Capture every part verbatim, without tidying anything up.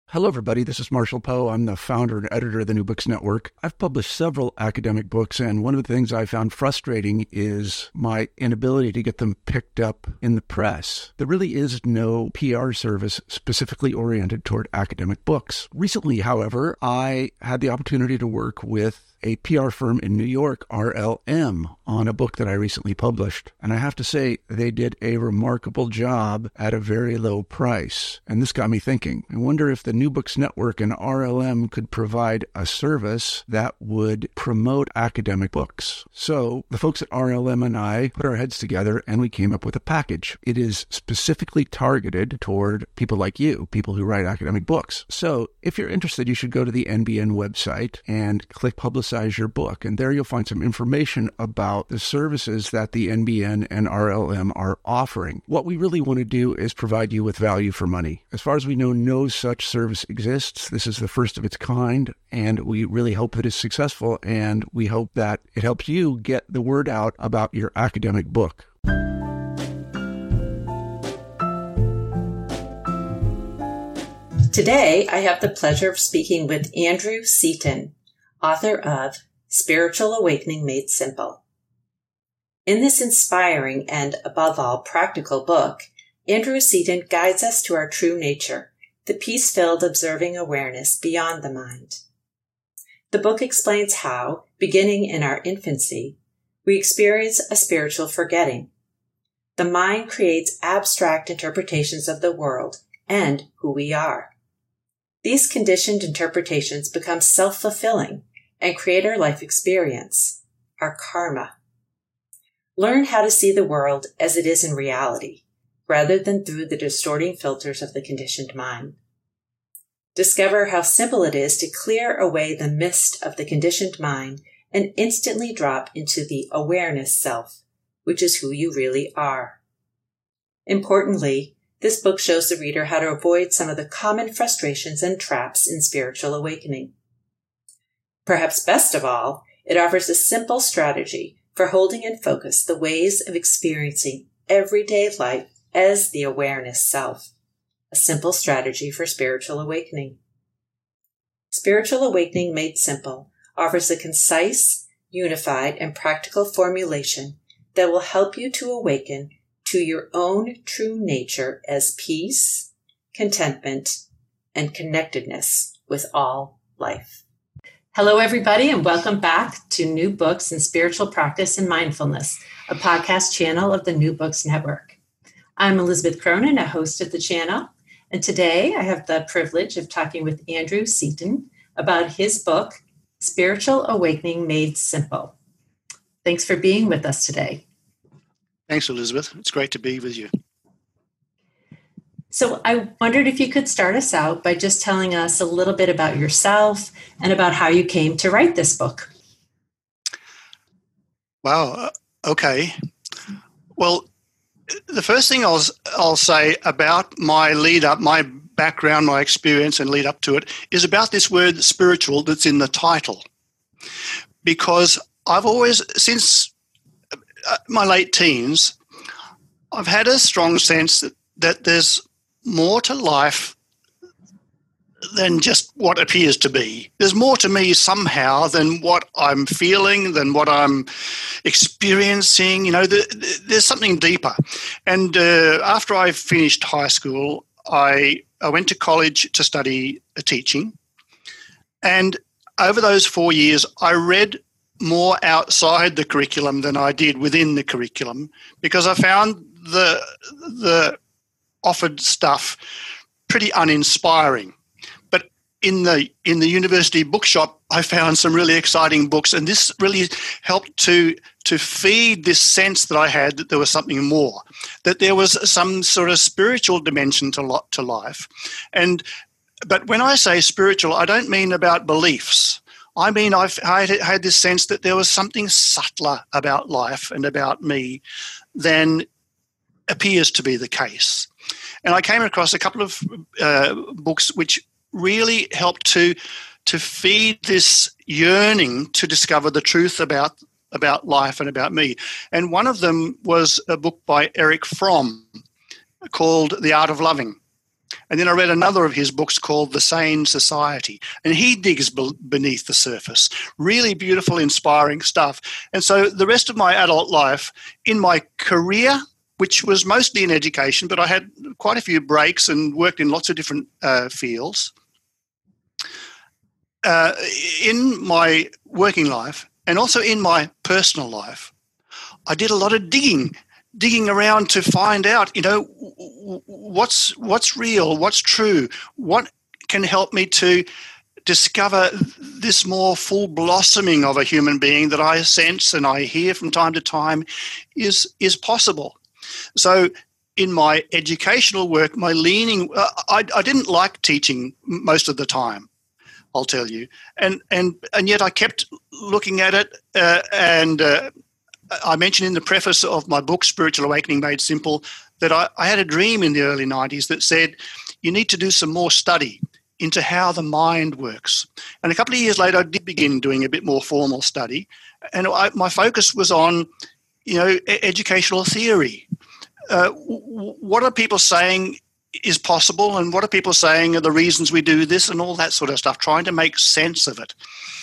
Hello, everybody. This is Marshall Poe. I'm the founder and editor of the New Books Network. I've published several academic books, and one of the things I found frustrating is my inability to get them picked up in the press. There really is no P R service specifically oriented toward academic books. Recently, however, I had the opportunity to work with a P R firm in New York, R L M, on a book that I recently published. And I have to say, they did a remarkable job at a very low price. And this got me thinking. I wonder if the New Books Network and R L M could provide a service that would promote academic books. So the folks at R L M and I put our heads together and we came up with a package. It is specifically targeted toward people like you, people who write academic books. So if you're interested, you should go to the N B N website and click Publicize your book. And there you'll find some information about the services that the N B N and R L M are offering. What we really want to do is provide you with value for money. As far as we know, no such service exists. This is the first of its kind, and we really hope that it's successful, and we hope that it helps you get the word out about your academic book. Today, I have the pleasure of speaking with Andrew Seaton, author of Spiritual Awakening Made Simple. In this inspiring and, above all, practical book, Andrew Seaton guides us to our true nature, the peace-filled observing awareness beyond the mind. The book explains how, beginning in our infancy, we experience a spiritual forgetting. The mind creates abstract interpretations of the world and who we are. These conditioned interpretations become self-fulfilling and create our life experience, our karma. Learn how to see the world as it is in reality, rather than through the distorting filters of the conditioned mind. Discover how simple it is to clear away the mist of the conditioned mind and instantly drop into the awareness self, which is who you really are. Importantly, this book shows the reader how to avoid some of the common frustrations and traps in spiritual awakening. Perhaps best of all, it offers a simple strategy for holding in focus the ways of experiencing everyday life as the awareness self, a simple strategy for spiritual awakening. Spiritual Awakening Made Simple offers a concise, unified, and practical formulation that will help you to awaken to your own true nature as peace, contentment, and connectedness with all life. Hello, everybody, and welcome back to New Books in Spiritual Practice and Mindfulness, a podcast channel of the New Books Network. I'm Elizabeth Cronin, a host of the channel, and today I have the privilege of talking with Andrew Seaton about his book, Spiritual Awakening Made Simple. Thanks for being with us today. Thanks, Elizabeth. It's great to be with you. So I wondered if you could start us out by just telling us a little bit about yourself and about how you came to write this book. Wow. Okay. Well, the first thing I'll, I'll say about my lead up, my background, my experience and lead up to it is about this word spiritual that's in the title. Because I've always, since my late teens, I've had a strong sense that, that there's more to life than just what appears to be. There's more to me somehow than what I'm feeling, than what I'm experiencing. You know, the, the, there's something deeper. And uh, after I finished high school, I, I went to college to study teaching. And over those four years, I read more outside the curriculum than I did within the curriculum because I found the the offered stuff pretty uninspiring. But in the in the university bookshop, I found some really exciting books, and this really helped to to feed this sense that I had that there was something more, that there was some sort of spiritual dimension to lot to life. And but when I say spiritual, I don't mean about beliefs. I mean, I've I had this sense that there was something subtler about life and about me than appears to be the case. And I came across a couple of uh, books which really helped to to feed this yearning to discover the truth about about life and about me. And one of them was a book by Erich Fromm called The Art of Loving. And then I read another of his books called The Sane Society, and he digs be- beneath the surface. Really beautiful, inspiring stuff. And so the rest of my adult life, in my career, which was mostly in education, but I had quite a few breaks and worked in lots of different uh, fields. Uh, in my working life and also in my personal life, I did a lot of digging, digging around to find out, you know, what's what's real, what's true, what can help me to discover this more full blossoming of a human being that I sense and I hear from time to time is is possible. So in my educational work, my leaning, uh, I, I didn't like teaching most of the time, I'll tell you. And and and yet I kept looking at it. Uh, and uh, I mentioned in the preface of my book, Spiritual Awakening Made Simple, that I, I had a dream in the early nineties that said, you need to do some more study into how the mind works. And a couple of years later, I did begin doing a bit more formal study. And I, my focus was on, you know, e- educational theory. Uh, w- what are people saying is possible, and what are people saying are the reasons we do this, and all that sort of stuff, trying to make sense of it.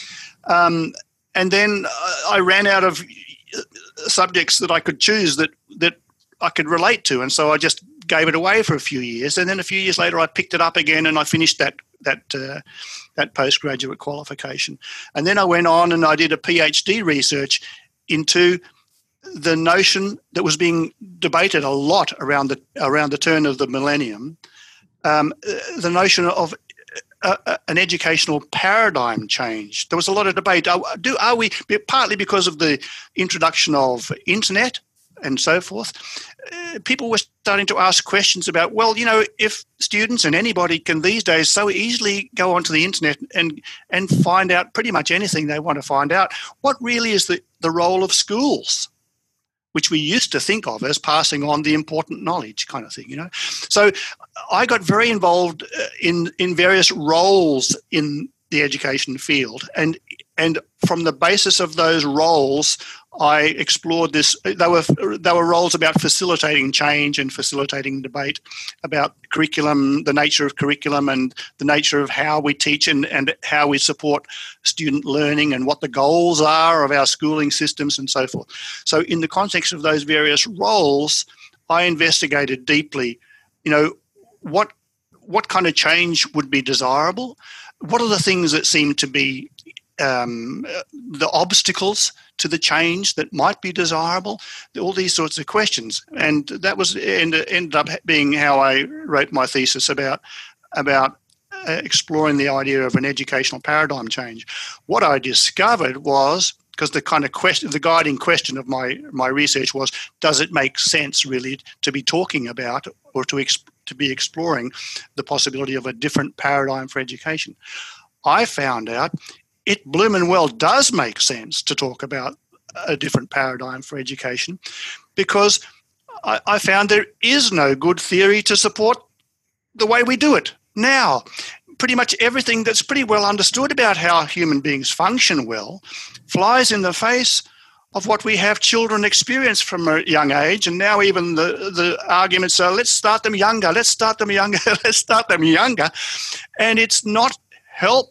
Um, and then I ran out of subjects that I could choose that that I could relate to, and so I just gave it away for a few years. And then a few years later, I picked it up again, and I finished that that uh, that postgraduate qualification. And then I went on and I did a PhD research into the notion that was being debated a lot around the around the turn of the millennium, um, the notion of a, a, an educational paradigm change. There was a lot of debate. Are, do, are we, partly because of the introduction of internet and so forth, uh, people were starting to ask questions about, well, you know, if students and anybody can these days so easily go onto the internet and and find out pretty much anything they want to find out, what really is the, the role of schools, which we used to think of as passing on the important knowledge kind of thing, you know. So I got very involved in in various roles in the education field, and and from the basis of those roles, I explored this. They were they were roles about facilitating change and facilitating debate about curriculum, the nature of curriculum, and the nature of how we teach and, and how we support student learning, and what the goals are of our schooling systems and so forth. So in the context of those various roles, I investigated deeply, you know, what what kind of change would be desirable? What are the things that seem to be um, the obstacles to the change that might be desirable? All these sorts of questions. And that was ended up being how I wrote my thesis about, about uh, exploring the idea of an educational paradigm change. What I discovered was, because the kind of question, the guiding question of my, my research was, does it make sense really to be talking about or to exp- to be exploring the possibility of a different paradigm for education? I found out it bloomin' well does make sense to talk about a different paradigm for education, because I, I found there is no good theory to support the way we do it now. Pretty much everything that's pretty well understood about how human beings function well flies in the face of what we have children experience from a young age. And now even the, the arguments are, let's start them younger, let's start them younger, let's start them younger. And it's not helpful.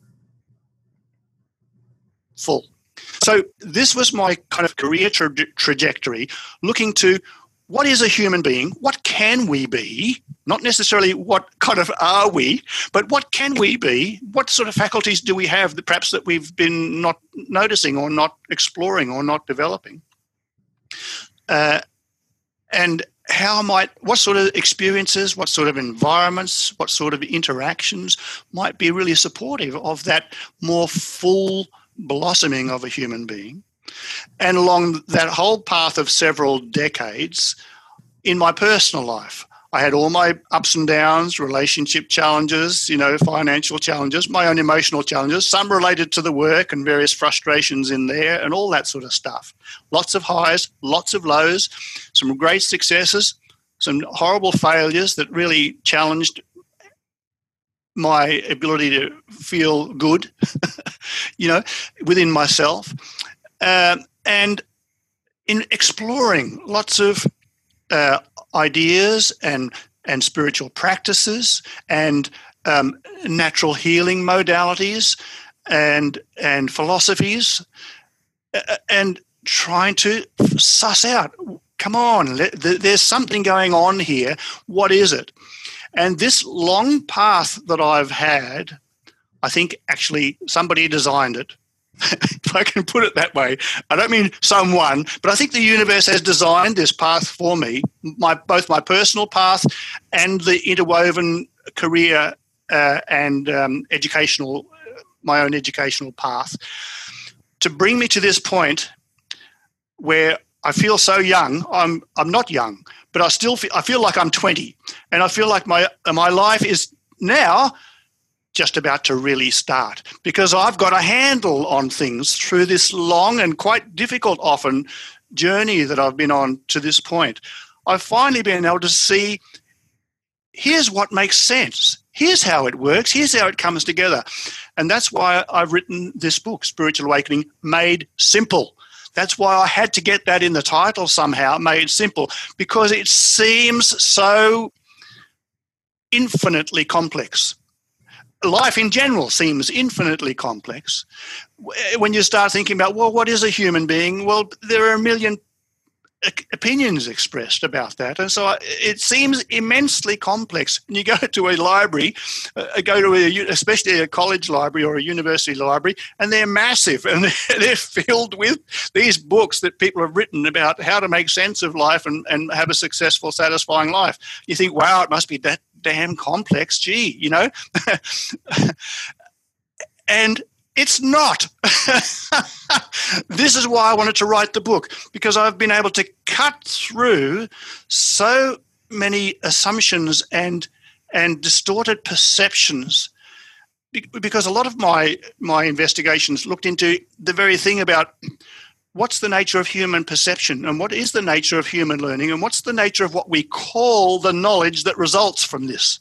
So this was my kind of career tra- trajectory, looking to what is a human being, what can we be, not necessarily what kind of are we, but what can we be, what sort of faculties do we have that perhaps that we've been not noticing or not exploring or not developing. Uh, and how might, what sort of experiences, what sort of environments, what sort of interactions might be really supportive of that more full blossoming of a human being. And along that whole path of several decades, in my personal life, I had all my ups and downs, relationship challenges, you know, financial challenges, my own emotional challenges, some related to the work and various frustrations in there and all that sort of stuff. Lots of highs, lots of lows, some great successes, some horrible failures that really challenged my ability to feel good, you know, within myself. Um, and in exploring lots of uh, ideas and and spiritual practices and um, natural healing modalities and and philosophies, uh, and trying to suss out, come on, there's something going on here. What is it? And this long path that I've had, I think actually somebody designed it, if I can put it that way. I don't mean someone, but I think the universe has designed this path for me, my both my personal path and the interwoven career uh, and um, educational, my own educational path, to bring me to this point where I feel so young. I'm I'm not young, but I still feel, I feel like I'm twenty, and I feel like my my life is now just about to really start, because I've got a handle on things through this long and quite difficult often journey that I've been on to this point. I've finally been able to see, here's what makes sense. Here's how it works. Here's how it comes together. And that's why I've written this book, Spiritual Awakening Made Simple. That's why I had to get that in the title somehow, Made Simple, because it seems so infinitely complex. Life in general seems infinitely complex. When you start thinking about, well, what is a human being? Well, there are a million opinions expressed about that. And so it seems immensely complex. And you go to a library, uh, go to a, especially a college library or a university library, and they're massive and they're filled with these books that people have written about how to make sense of life and, and have a successful, satisfying life. You think, wow, it must be that damn complex, gee, you know? And it's not. This is why I wanted to write the book, because I've been able to cut through so many assumptions and and distorted perceptions, because a lot of my my investigations looked into the very thing about what's the nature of human perception and what is the nature of human learning and what's the nature of what we call the knowledge that results from this.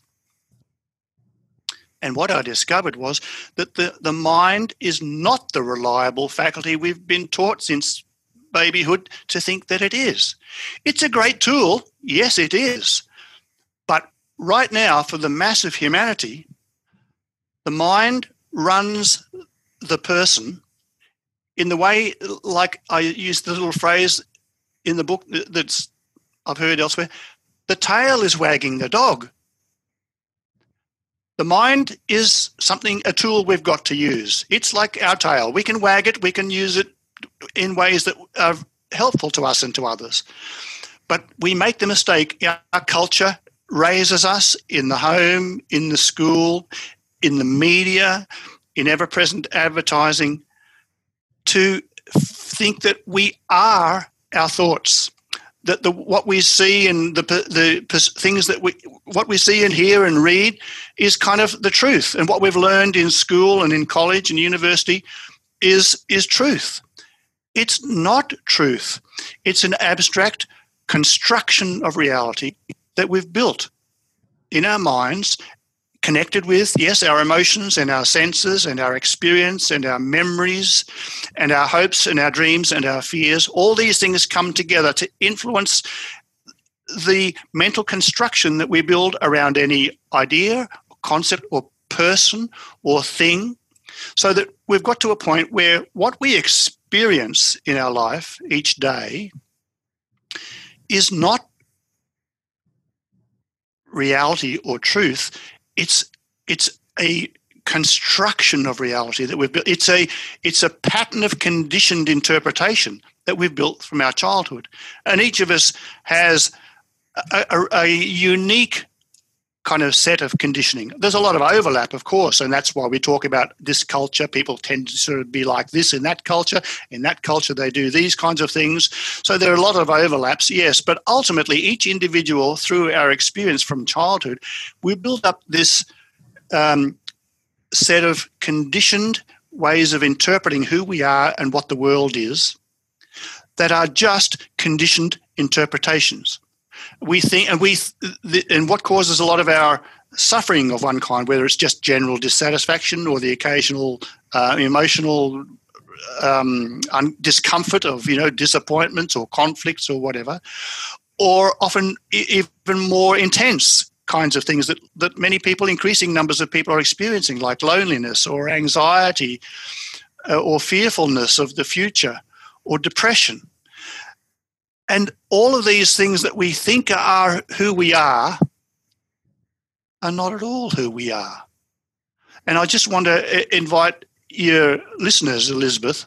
And what I discovered was that the, the mind is not the reliable faculty we've been taught since babyhood to think that it is. It's a great tool. Yes, it is. But right now, for the mass of humanity, the mind runs the person in the way, like I used the little phrase in the book that's I've heard elsewhere, the tail is wagging the dog. The mind is something, a tool we've got to use. It's like our tail. We can wag it, we can use it in ways that are helpful to us and to others. But we make the mistake, our culture raises us in the home, in the school, in the media, in ever-present advertising, to think that we are our thoughts, that the what we see and the the things that we what we see and hear and read is kind of the truth, and what we've learned in school and in college and university is is truth. It's not truth. It's an abstract construction of reality that we've built in our minds, connected with, yes, our emotions and our senses and our experience and our memories and our hopes and our dreams and our fears. All these things come together to influence the mental construction that we build around any idea, concept or person or thing, so that we've got to a point where what we experience in our life each day is not reality or truth. It's it's a construction of reality that we've built. It's a it's a pattern of conditioned interpretation that we've built from our childhood, and each of us has a, a, a unique kind of set of conditioning. There's a lot of overlap, of course, and that's why we talk about this culture. People tend to sort of be like this in that culture. In that culture, they do these kinds of things. So there are a lot of overlaps, yes, but ultimately each individual, through our experience from childhood, we build up this um, set of conditioned ways of interpreting who we are and what the world is that are just conditioned interpretations. We think, and we, and what causes a lot of our suffering of one kind, whether it's just general dissatisfaction or the occasional uh, emotional um, un- discomfort of, you know, disappointments or conflicts or whatever, or often even more intense kinds of things that, that many people, increasing numbers of people, are experiencing, like loneliness or anxiety uh, or fearfulness of the future or depression. And all of these things that we think are who we are are not at all who we are. And I just want to invite your listeners, Elizabeth,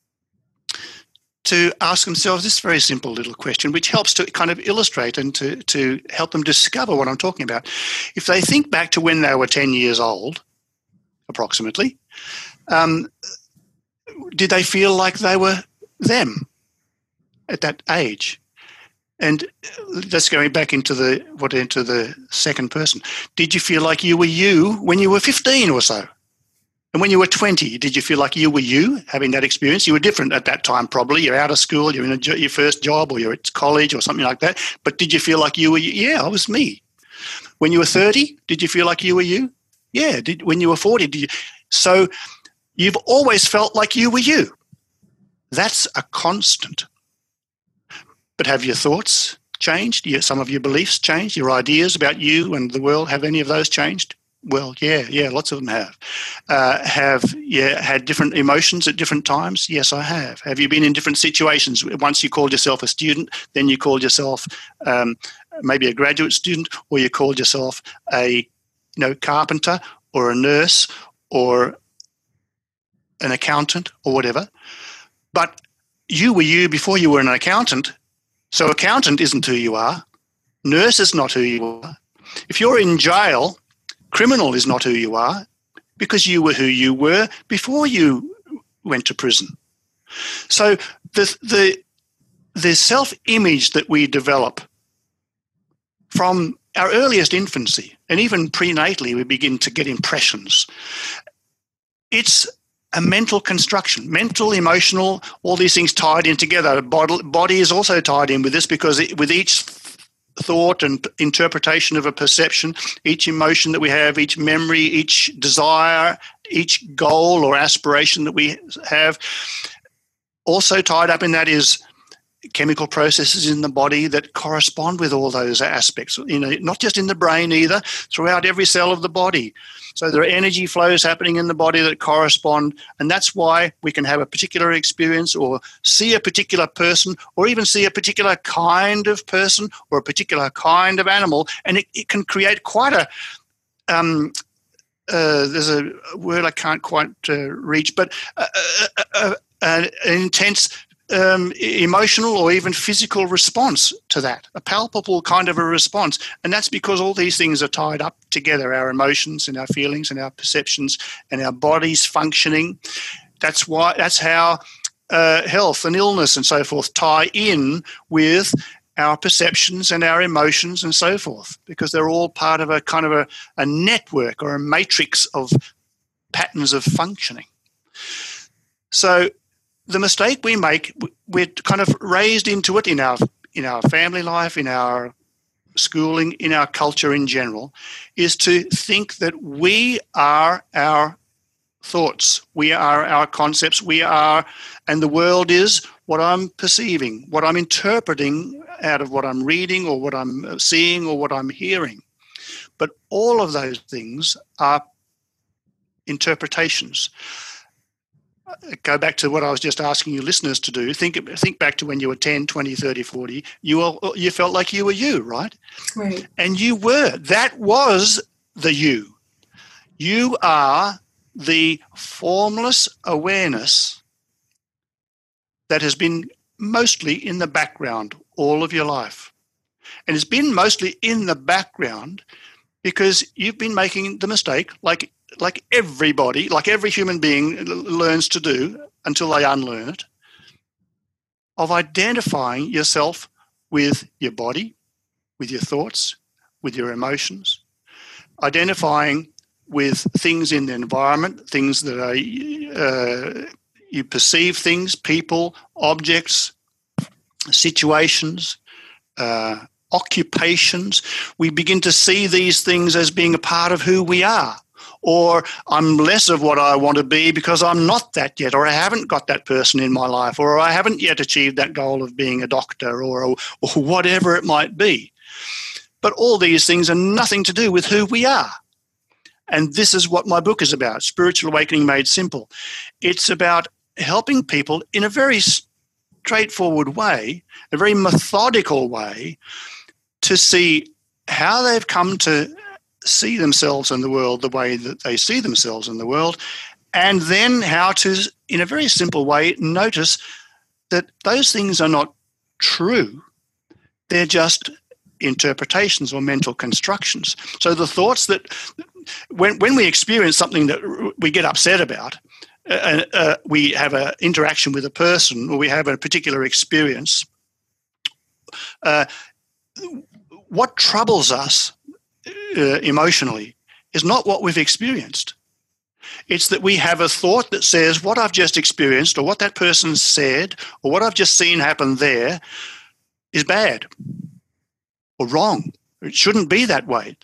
to ask themselves this very simple little question, which helps to kind of illustrate and to, to help them discover what I'm talking about. If they think back to when they were ten years old, approximately, um, did they feel like they were them at that age? And that's going back into the what into the second person. Did you feel like you were you when you were fifteen or so? And when you were twenty, did you feel like you were you having that experience? You were different at that time, probably. You're out of school, you're in a, your first job, or you're at college or something like that. But did you feel like you were you? Yeah, I was me. When you were thirty, did you feel like you were you? Yeah. Did when you were forty, did you? So you've always felt like you were you. That's a constant. But have your thoughts changed? Some of your beliefs changed? Your ideas about you and the world, have any of those changed? Well, yeah, yeah, lots of them have. Uh, have yeah had different emotions at different times? Yes, I have. Have you been in different situations? Once you called yourself a student, then you called yourself um, maybe a graduate student, or you called yourself a you know carpenter or a nurse or an accountant or whatever. But you were you before you were an accountant. So accountant isn't who you are. Nurse is not who you are. If you're in jail, criminal is not who you are, because you were who you were before you went to prison. So the the the self-image that we develop from our earliest infancy, and even prenatally we begin to get impressions. It's a mental construction, mental, emotional, all these things tied in together. Body, body is also tied in with this, because it, with each thought and interpretation of a perception, each emotion that we have, each memory, each desire, each goal or aspiration that we have, also tied up in that is chemical processes in the body that correspond with all those aspects, you know, not just in the brain either, throughout every cell of the body. So there are energy flows happening in the body that correspond, and that's why we can have a particular experience or see a particular person or even see a particular kind of person or a particular kind of animal, and it, it can create quite a um, uh, there's a word I can't quite uh, reach, but uh, uh, uh, uh, an intense Um, emotional or even physical response to that, a palpable kind of a response. And that's because all these things are tied up together, our emotions and our feelings and our perceptions and our bodies functioning. That's why, that's how uh, health and illness and so forth tie in with our perceptions and our emotions and so forth, because they're all part of a kind of a, a network or a matrix of patterns of functioning. So the mistake we make, we're kind of raised into it in our in our family life, in our schooling, in our culture in general, is to think that we are our thoughts, we are our concepts, we are, and the world is what I'm perceiving, what I'm interpreting out of what I'm reading or what I'm seeing or what I'm hearing. But all of those things are interpretations. Go back to what I was just asking you listeners to do. Think think back to when you were ten, twenty, thirty, forty. You all, you felt like you were you, right? Right. And you were. That was the you. You are the formless awareness that has been mostly in the background all of your life. And it's been mostly in the background because you've been making the mistake, like like everybody, like every human being learns to do until they unlearn it, of identifying yourself with your body, with your thoughts, with your emotions, identifying with things in the environment, things that are, uh, you perceive things, people, objects, situations, uh, occupations. We begin to see these things as being a part of who we are. or I'm less of what I want to be because I'm not that yet, or I haven't got that person in my life, or I haven't yet achieved that goal of being a doctor, or, or whatever it might be. But all these things are nothing to do with who we are. And this is what my book is about, Spiritual Awakening Made Simple. It's about helping people in a very straightforward way, a very methodical way, to see how they've come to see themselves in the world the way that they see themselves in the world, and then how to, in a very simple way, notice that those things are not true. They're just interpretations or mental constructions. So the thoughts that, when, when we experience something that we get upset about, uh, uh, we have an interaction with a person, or we have a particular experience, uh, what troubles us uh, emotionally is not what we've experienced. It's that we have a thought that says what I've just experienced, or what that person said, or what I've just seen happen there is bad or wrong. It shouldn't be that way.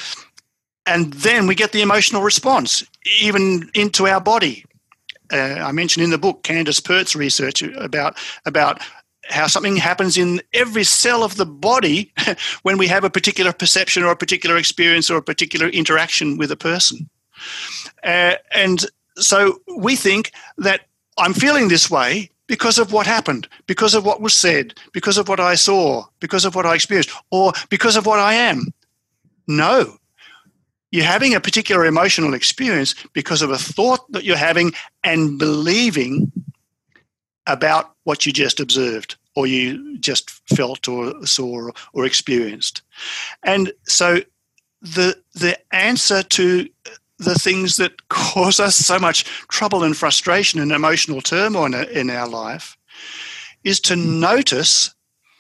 And then we get the emotional response, even into our body. Uh, I mentioned in the book Candace Pert's research about, about how something happens in every cell of the body when we have a particular perception or a particular experience or a particular interaction with a person. Uh, and so we think that I'm feeling this way because of what happened, because of what was said, because of what I saw, because of what I experienced, or because of what I am. No. You're having a particular emotional experience because of a thought that you're having and believing about what you just observed, or you just felt or saw or experienced. And so the the answer to the things that cause us so much trouble and frustration and emotional turmoil in our life is to notice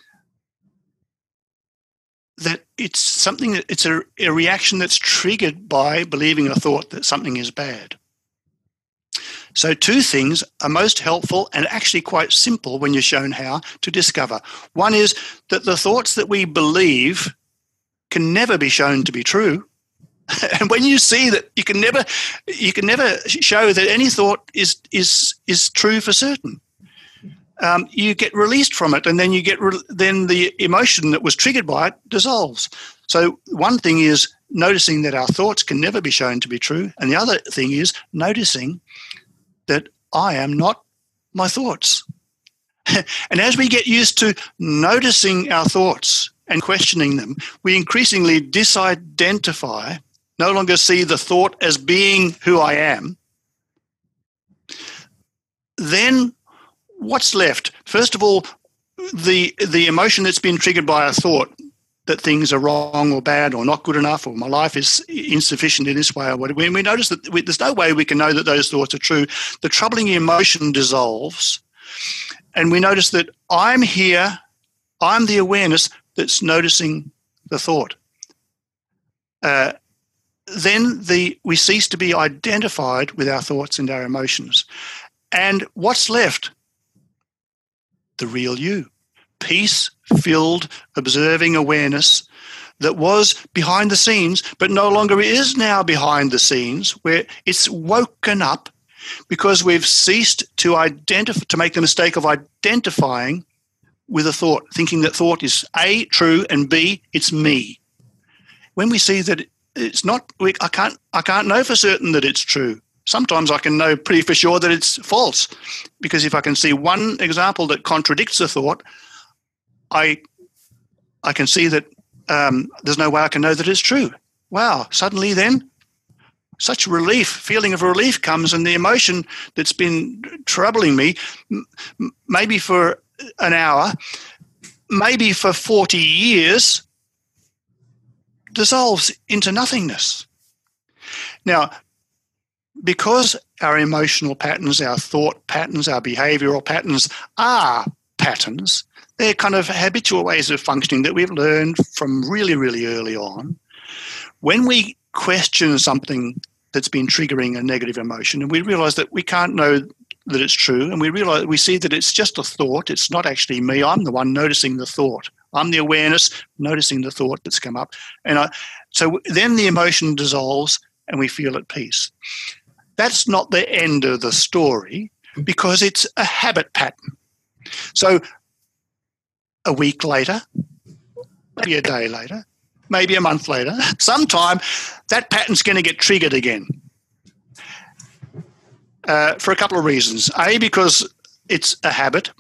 that it's something that it's a, a reaction that's triggered by believing a thought that something is bad. So two things are most helpful and actually quite simple when you're shown how to discover. One is that the thoughts that we believe can never be shown to be true. And when you see that you can never you can never show that any thought is is is true for certain, um, you get released from it, and then you get re- then the emotion that was triggered by it dissolves. So one thing is noticing that our thoughts can never be shown to be true, and the other thing is noticing that I am not my thoughts. And as we get used to noticing our thoughts and questioning them, we increasingly disidentify, no longer see the thought as being who I am. Then what's left? First of all, the the emotion that's been triggered by a thought that things are wrong or bad or not good enough, or my life is insufficient in this way or whatever. When we notice that we, there's no way we can know that those thoughts are true, the troubling emotion dissolves, and we notice that I'm here, I'm the awareness that's noticing the thought. Uh, then the we cease to be identified with our thoughts and our emotions. And what's left? The real you. Peace-filled, observing awareness that was behind the scenes, but no longer is now behind the scenes, where it's woken up because we've ceased to identify, to make the mistake of identifying with a thought, thinking that thought is A, true, and B, it's me. When we see that it's not, we, I can't, I can't know for certain that it's true. Sometimes I can know pretty for sure that it's false, because if I can see one example that contradicts a thought, I, I can see that um, there's no way I can know that it's true. Wow! Suddenly, then, such relief, feeling of relief comes, and the emotion that's been troubling me, m- maybe for an hour, maybe for forty years, dissolves into nothingness. Now, because our emotional patterns, our thought patterns, our behavioral patterns are patterns, they're kind of habitual ways of functioning that we've learned from really, really early on. When we question something that's been triggering a negative emotion, and we realize that we can't know that it's true, and we realize we see that it's just a thought, it's not actually me, I'm the one noticing the thought. I'm the awareness noticing the thought that's come up. And I, so then the emotion dissolves, and we feel at peace. That's not the end of the story, because it's a habit pattern. So a week later, maybe a day later, maybe a month later, sometime that pattern's going to get triggered again uh, for a couple of reasons. A, because it's a habit,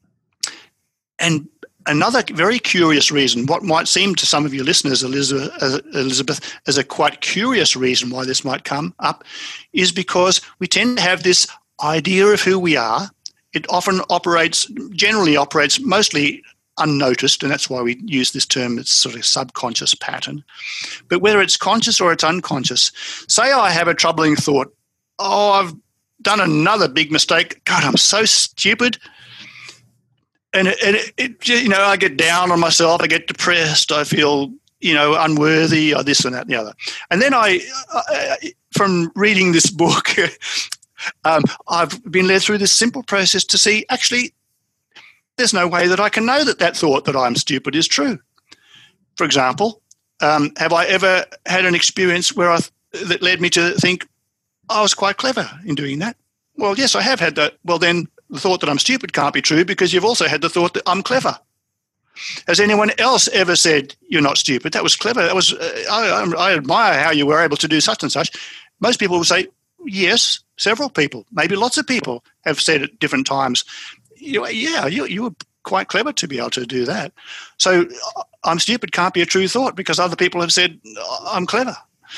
and another very curious reason, what might seem to some of your listeners, Elizabeth, Elizabeth, as a quite curious reason why this might come up, is because we tend to have this idea of who we are. It often operates, generally operates mostly unnoticed, and that's why we use this term, it's sort of subconscious pattern. But whether it's conscious or it's unconscious, say I have a troubling thought, oh, I've done another big mistake. God, I'm so stupid. And, it, and it, it, you know, I get down on myself, I get depressed, I feel, you know, unworthy, or this and that and the other. And then I, I from reading this book, um, I've been led through this simple process to see, actually, there's no way that I can know that that thought that I'm stupid is true. For example, um, have I ever had an experience where I that led me to think I was quite clever in doing that? Well, yes, I have had that. Well, then the thought that I'm stupid can't be true, because you've also had the thought that I'm clever. Has anyone else ever said you're not stupid? That was clever. That was uh, I, I admire how you were able to do such and such. Most people will say yes. Several people, maybe lots of people, have said at different times, you, yeah, you, you were quite clever to be able to do that. So I'm stupid can't be a true thought, because other people have said I'm clever.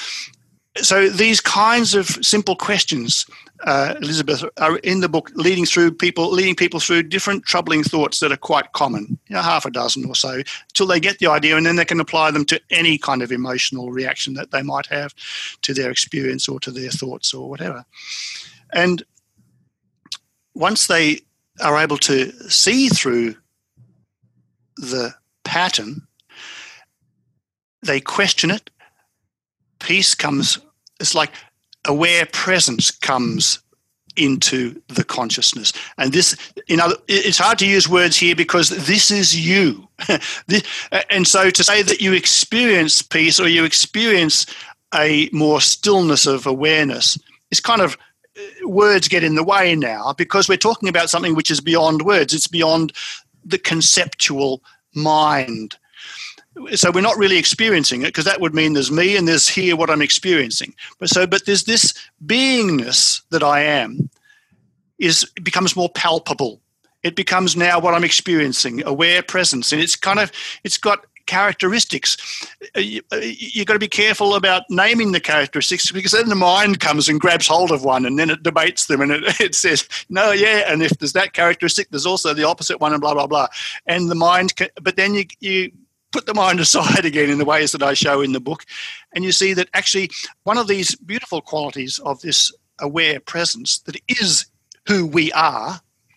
So these kinds of simple questions, uh, Elizabeth, are in the book, leading through people, leading people through different troubling thoughts that are quite common, you know, half a dozen or so, till they get the idea, and then they can apply them to any kind of emotional reaction that they might have to their experience or to their thoughts or whatever. And once they are able to see through the pattern, they question it. Peace comes, it's like aware presence comes into the consciousness. And this, you know, it's hard to use words here because this is you. And so to say that you experience peace or you experience a more stillness of awareness is kind of, words get in the way now, because we're talking about something which is beyond words. It's beyond the conceptual mind. So we're not really experiencing it, because that would mean there's me and there's here what I'm experiencing. But so, but there's this beingness that I am is becomes more palpable. It becomes now what I'm experiencing, aware presence, and it's kind of it's got characteristics. You, you've got to be careful about naming the characteristics, because then the mind comes and grabs hold of one, and then it debates them, and it, it says, no, yeah, and if there's that characteristic, there's also the opposite one, and blah, blah, blah. And the mind, can, but then you you put the mind aside again in the ways that I show in the book, and you see that actually one of these beautiful qualities of this aware presence that is who we are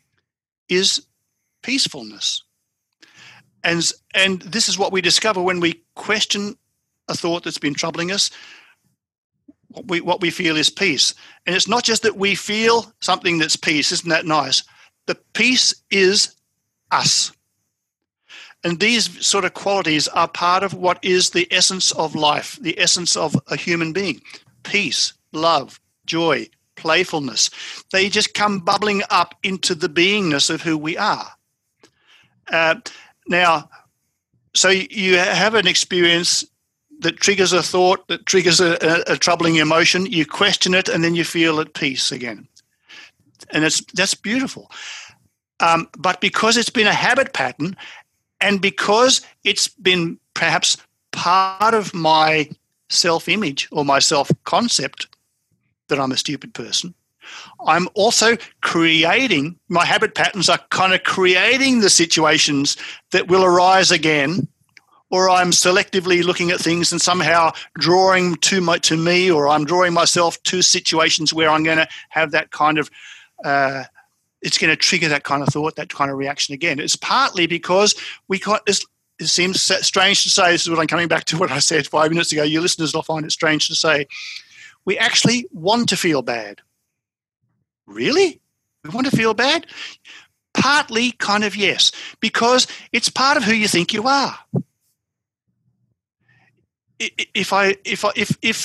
is peacefulness. And, and this is what we discover when we question a thought that's been troubling us. What we, what we feel is peace. And it's not just that we feel something that's peace. Isn't that nice? The peace is us. And these sort of qualities are part of what is the essence of life, the essence of a human being. Peace, love, joy, playfulness. They just come bubbling up into the beingness of who we are. Uh, now, so you have an experience that triggers a thought, that triggers a, a, a troubling emotion. You question it, and then you feel at peace again. And it's that's beautiful. Um, but because it's been a habit pattern, and because it's been perhaps part of my self-image or my self-concept that I'm a stupid person, I'm also creating, my habit patterns are kind of creating the situations that will arise again, or I'm selectively looking at things and somehow drawing to, my, to me, or I'm drawing myself to situations where I'm going to have that kind of uh, it's going to trigger that kind of thought, that kind of reaction again. It's partly because we got, it seems strange to say, this is what I'm coming back to what I said five minutes ago, your listeners will find it strange to say, we actually want to feel bad. Really? We want to feel bad? Partly, kind of, yes, because it's part of who you think you are. If I, if I, if, if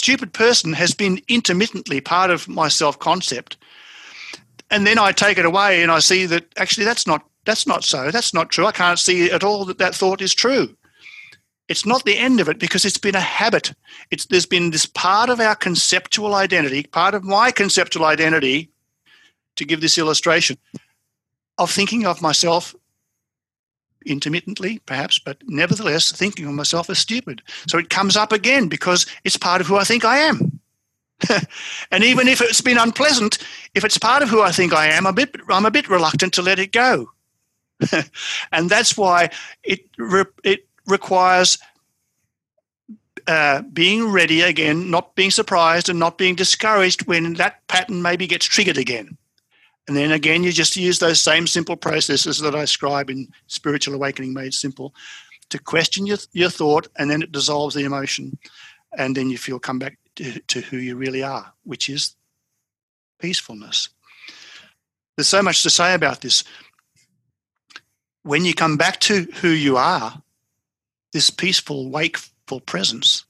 stupid person has been intermittently part of my self-concept. And then I take it away and I see that actually that's not that's not so. That's not true. I can't see at all that that thought is true. It's not the end of it because it's been a habit. It's there's been this part of our conceptual identity, part of my conceptual identity, to give this illustration, of thinking of myself intermittently, perhaps, but nevertheless thinking of myself as stupid. So it comes up again because it's part of who I think I am. And even if it's been unpleasant, if it's part of who I think I am, I'm a bit, I'm a bit reluctant to let it go. And that's why it re- it requires uh, being ready again, not being surprised and not being discouraged when that pattern maybe gets triggered again. And then again, you just use those same simple processes that I describe in Spiritual Awakening Made Simple to question your, your thought, and then it dissolves the emotion. And then you feel come back to, to who you really are, which is peacefulness. There's so much to say about this. When you come back to who you are, this peaceful, wakeful presence,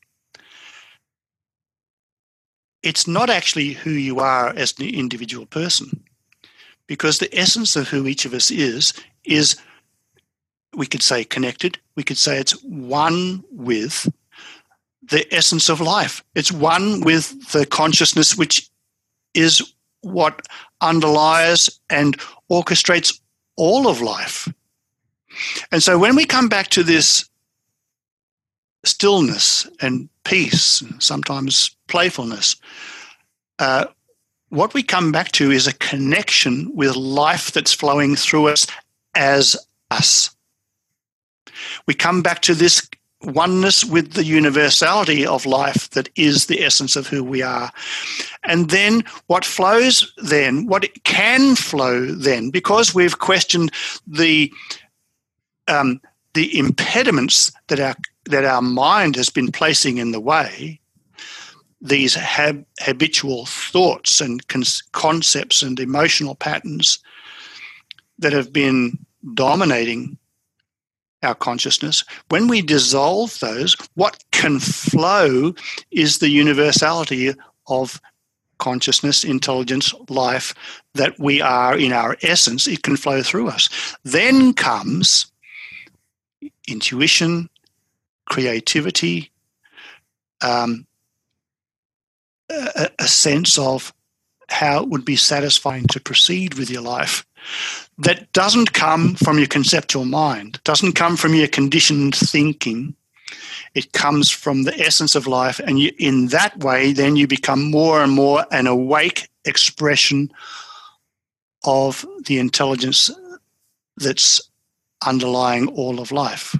it's not actually who you are as an individual person, because the essence of who each of us is, is, we could say connected, we could say it's one with the essence of life. It's one with the consciousness which is what underlies and orchestrates all of life. And so when we come back to this stillness and peace, sometimes playfulness, uh, what we come back to is a connection with life that's flowing through us as us. We come back to this oneness with the universality of life that is the essence of who we are. And then what flows then, what it can flow then, because we've questioned the um, the impediments that our that our mind has been placing in the way, these hab- habitual thoughts and con- concepts and emotional patterns that have been dominating our consciousness, when we dissolve those, what can flow is the universality of consciousness, intelligence, life that we are in our essence. It can flow through us. Then comes intuition, creativity, um, a, a sense of how it would be satisfying to proceed with your life. That doesn't come from your conceptual mind, doesn't come from your conditioned thinking. It comes from the essence of life, and you, in that way, then you become more and more an awake expression of the intelligence that's underlying all of life.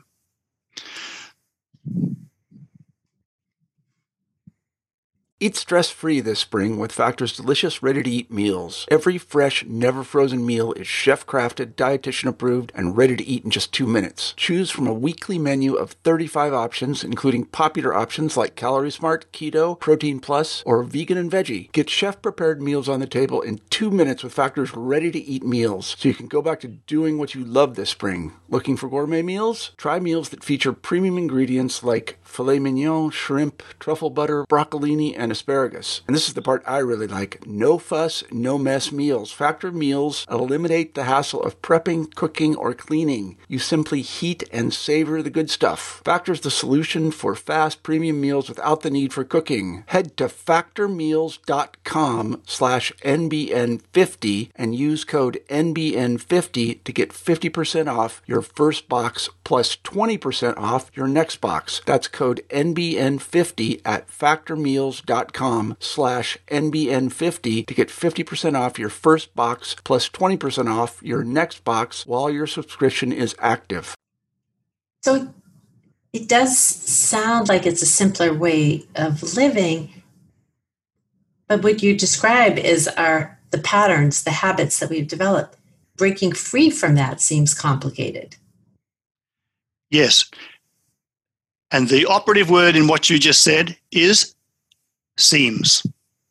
Eat stress-free this spring with Factor's delicious, ready-to-eat meals. Every fresh, never-frozen meal is chef-crafted, dietitian-approved, and ready to eat in just two minutes. Choose from a weekly menu of thirty-five options, including popular options like Calorie Smart, Keto, Protein Plus, or Vegan and Veggie. Get chef-prepared meals on the table in two minutes with Factor's ready-to-eat meals, so you can go back to doing what you love this spring. Looking for gourmet meals? Try meals that feature premium ingredients like filet mignon, shrimp, truffle butter, broccolini, and asparagus. And this is the part I really like. No fuss, no mess meals. Factor meals eliminate the hassle of prepping, cooking, or cleaning. You simply heat and savor the good stuff. Factor's the solution for fast premium meals without the need for cooking. Head to factormeals.com slash NBN50 and use code N B N fifty to get fifty percent off your first box plus twenty percent off your next box. That's code N B N fifty at factormeals.com slash NBN50 to get fifty percent off your first box plus twenty percent off your next box while your subscription is active. So it does sound like it's a simpler way of living, but what you describe is our the patterns, the habits that we've developed. Breaking free from that seems complicated. Yes. And the operative word in what you just said is seems.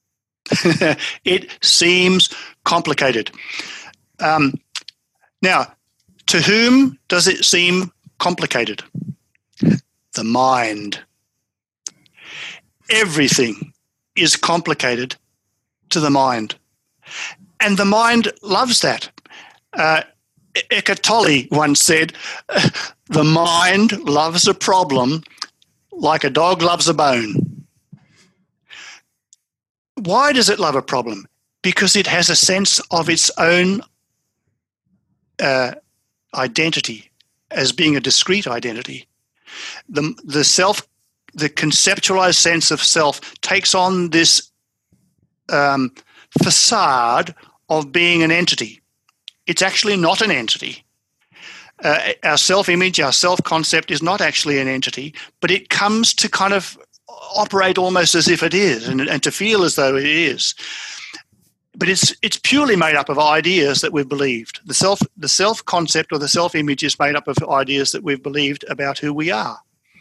It seems complicated. Um, now, to whom does it seem complicated? The mind. Everything is complicated to the mind. And the mind loves that. Uh, Eckhart Tolle once said, the mind loves a problem like a dog loves a bone. Why does it love a problem? Because it has a sense of its own uh, identity as being a discrete identity. The, the self, the conceptualized sense of self takes on this um, facade of being an entity. It's actually not an entity. Uh, our self-image, our self-concept is not actually an entity, but it comes to kind of operate almost as if it is, and, and to feel as though it is. But it's it's purely made up of ideas that we've believed. The self the self-concept or the self-image is made up of ideas that we've believed about who we are.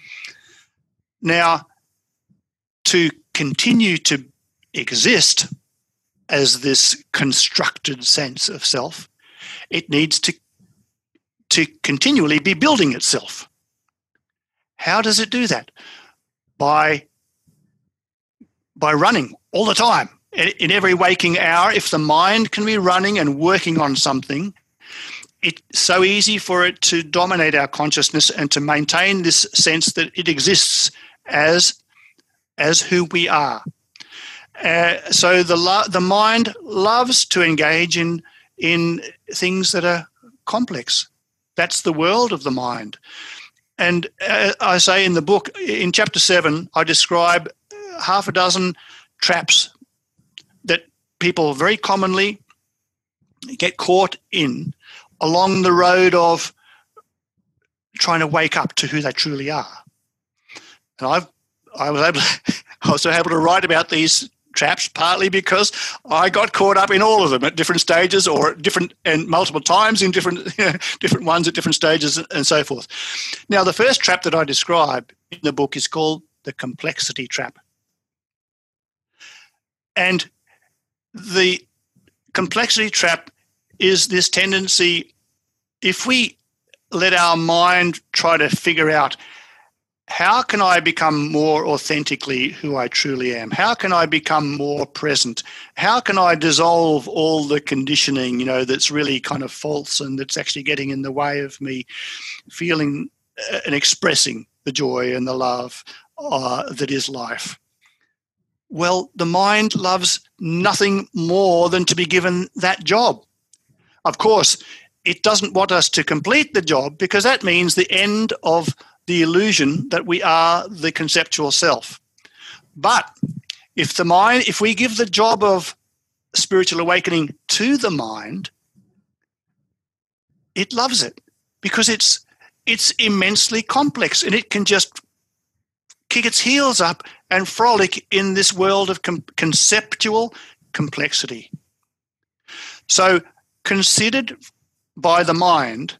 Now, to continue to exist as this constructed sense of self, it needs to, to continually be building itself. How does it do that? By, by running all the time. In every waking hour, if the mind can be running and working on something, it's so easy for it to dominate our consciousness and to maintain this sense that it exists as, as who we are. Uh, so the lo- the mind loves to engage in in things that are complex. That's the world of the mind. And uh, I say in the book, in chapter seven, I describe half a dozen traps that people very commonly get caught in along the road of trying to wake up to who they truly are. And I've I was able to, I was able to write about these traps partly because I got caught up in all of them at different stages or different and multiple times in different you know, different ones at different stages and so forth. Now, the first trap that I describe in the book is called the complexity trap. And the complexity trap is this tendency, if we let our mind try to figure out, how can I become more authentically who I truly am? How can I become more present? How can I dissolve all the conditioning, you know, that's really kind of false and that's actually getting in the way of me feeling and expressing the joy and the love uh, that is life? Well, the mind loves nothing more than to be given that job. Of course, it doesn't want us to complete the job because that means the end of the illusion that we are the conceptual self. But if the mind, if we give the job of spiritual awakening to the mind, it loves it because it's it's immensely complex and it can just kick its heels up and frolic in this world of com- conceptual complexity. So, considered by the mind,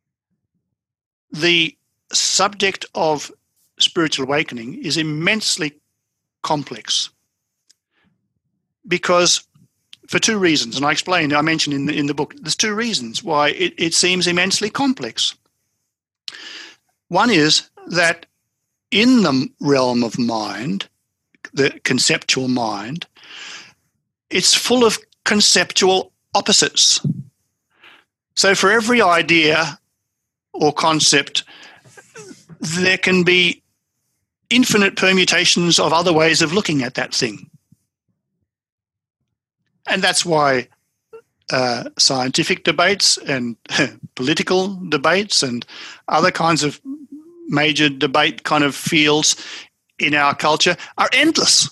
the subject of spiritual awakening is immensely complex because for two reasons, and I explained, I mentioned in the, in the book, there's two reasons why it, it seems immensely complex. One is that in the realm of mind, the conceptual mind, it's full of conceptual opposites. So for every idea or concept, there can be infinite permutations of other ways of looking at that thing. And that's why uh, scientific debates and political debates and other kinds of major debate kind of fields in our culture are endless.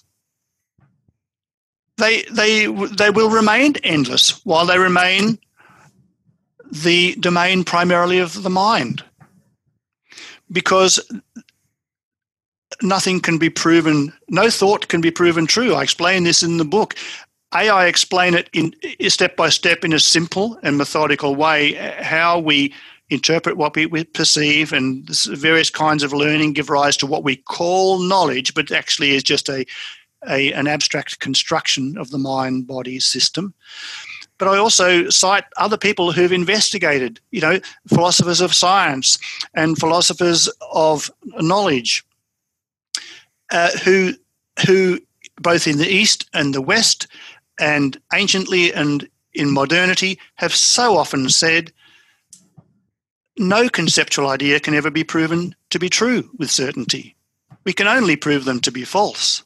They, they, they will remain endless while they remain the domain primarily of the mind. Because nothing can be proven, no thought can be proven true. I explain this in the book. A, I explain it in step by step in a simple and methodical way, how we interpret what we, we perceive, and various kinds of learning give rise to what we call knowledge, but actually is just a, a an abstract construction of the mind-body system. But I also cite other people who've investigated, you know, philosophers of science and philosophers of knowledge uh, who who both in the East and the West, and anciently and in modernity, have so often said no conceptual idea can ever be proven to be true with certainty. We can only prove them to be false.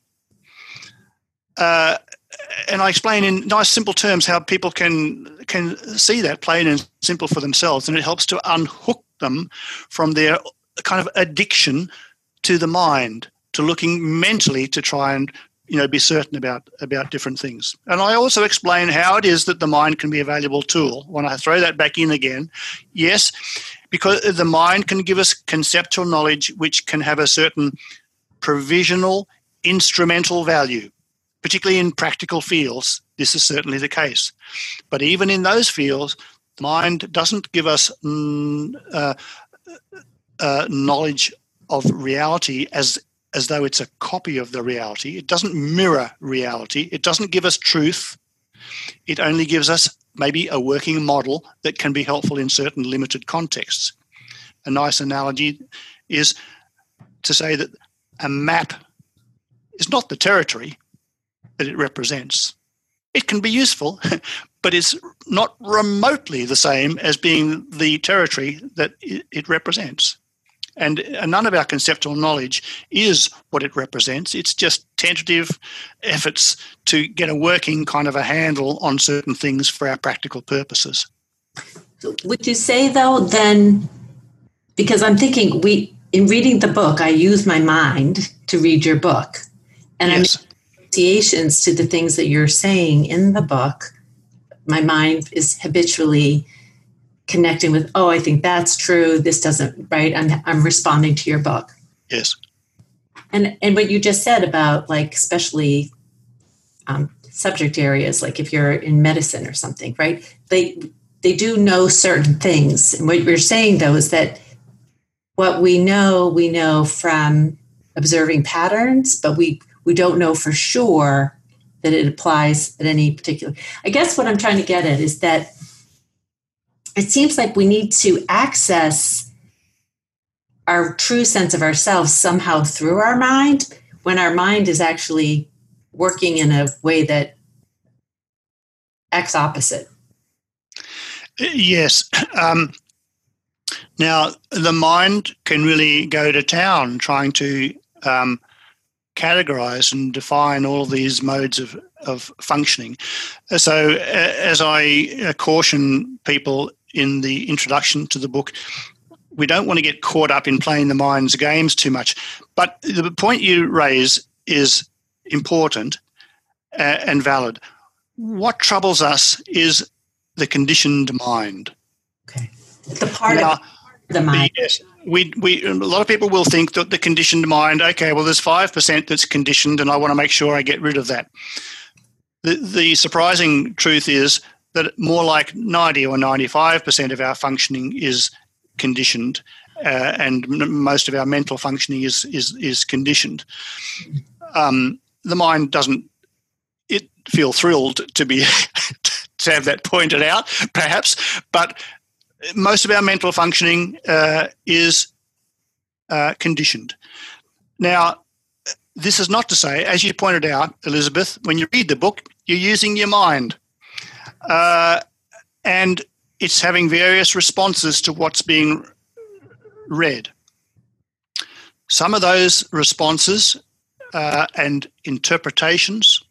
Uh, and I explain in nice, simple terms how people can can see that plain and simple for themselves, and it helps to unhook them from their kind of addiction to the mind, to looking mentally to try and, you know, be certain about, about different things. And I also explain how it is that the mind can be a valuable tool. When I throw that back in again, yes, because the mind can give us conceptual knowledge which can have a certain provisional, instrumental value. Particularly in practical fields, this is certainly the case. But even in those fields, the mind doesn't give us mm, uh, uh, knowledge of reality as, as though it's a copy of the reality. It doesn't mirror reality. It doesn't give us truth. It only gives us maybe a working model that can be helpful in certain limited contexts. A nice analogy is to say that a map is not the territory that it represents. It can be useful, but it's not remotely the same as being the territory that it represents. And none of our conceptual knowledge is what it represents. It's just tentative efforts to get a working kind of a handle on certain things for our practical purposes. Would you say, though, then, because I'm thinking, we in reading the book, I use my mind to read your book. And yes. I'm associations to the things that you're saying in the book. My mind is habitually connecting with, oh, I think that's true. This doesn't, right? I'm I'm responding to your book. Yes. And and what you just said about, like, especially um, subject areas, like if you're in medicine or something, right? They they do know certain things. And what you're saying, though, is that what we know, we know from observing patterns, but we we don't know for sure that it applies at any particular. I guess what I'm trying to get at is that it seems like we need to access our true sense of ourselves somehow through our mind, when our mind is actually working in a way that acts opposite. Yes. Um, now, the mind can really go to town trying to um, categorize and define all of these modes of, of functioning. So uh, as I uh, caution people in the introduction to the book, we don't want to get caught up in playing the mind's games too much. But the point you raise is important uh, and valid. What troubles us is the conditioned mind. Okay. The part now, of the mind. Yes. We, we, a lot of people will think that the conditioned mind, okay, well, there's five percent that's conditioned and I want to make sure I get rid of that. The, the surprising truth is that more like ninety or ninety-five percent of our functioning is conditioned, uh, and m- most of our mental functioning is is, is conditioned. Um, the mind doesn't it feel thrilled to be to have that pointed out, perhaps, but most of our mental functioning uh, is uh, conditioned. Now, this is not to say, as you pointed out, Elizabeth, when you read the book, you're using your mind. Uh, and it's having various responses to what's being read. Some of those responses uh, and interpretations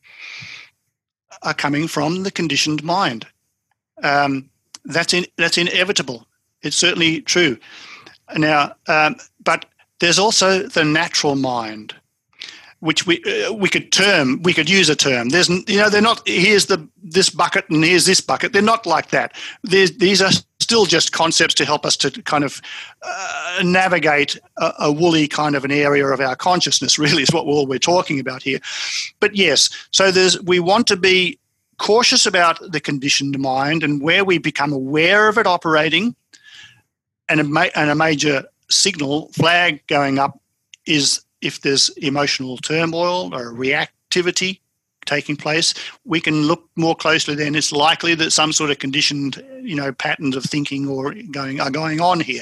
are coming from the conditioned mind. Um, that's in, that's inevitable. It's certainly true. Now, um, but there's also the natural mind, which we uh, we could term, we could use a term. There's, you know, they're not, here's the this bucket and here's this bucket. They're not like that. There's, these are still just concepts to help us to kind of uh, navigate a, a woolly kind of an area of our consciousness, really, is what we're, all we're talking about here. But yes, so there's we want to be cautious about the conditioned mind and where we become aware of it operating, and a, ma- and a major signal flag going up is if there's emotional turmoil or reactivity taking place. We can look more closely then. It's likely that some sort of conditioned, you know, patterns of thinking or going are going on here.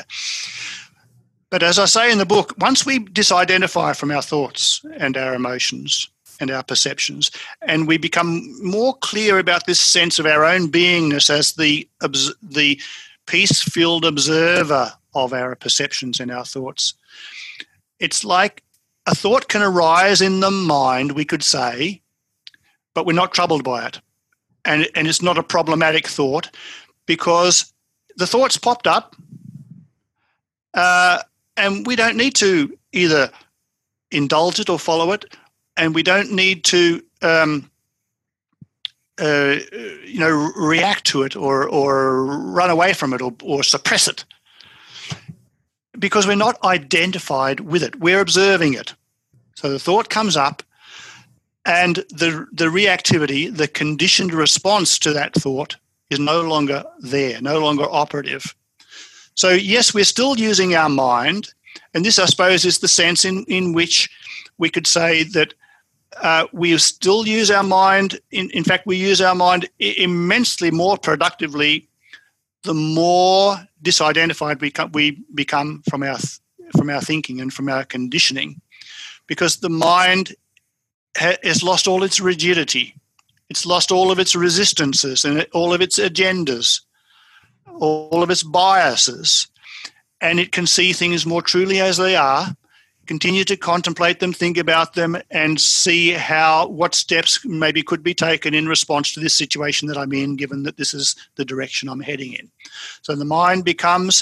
But as I say in the book, once we disidentify from our thoughts and our emotions, and our perceptions. And we become more clear about this sense of our own beingness as the, the peace-filled observer of our perceptions and our thoughts. It's like a thought can arise in the mind, we could say, but we're not troubled by it. And, and it's not a problematic thought because the thought's popped up uh, and we don't need to either indulge it or follow it, and we don't need to um, uh, you know, react to it or, or run away from it or, or suppress it, because we're not identified with it. We're observing it. So the thought comes up, and the the reactivity, the conditioned response to that thought is no longer there, no longer operative. So yes, we're still using our mind, and this, I suppose, is the sense in, in which we could say that uh, we still use our mind. In, in fact, we use our mind immensely more productively the more disidentified we, come, we become from our, from our thinking and from our conditioning, because the mind ha- has lost all its rigidity. It's lost all of its resistances and all of its agendas, all of its biases, and it can see things more truly as they are, continue to contemplate them, think about them, and see how what steps maybe could be taken in response to this situation that I'm in, given that this is the direction I'm heading in. So the mind becomes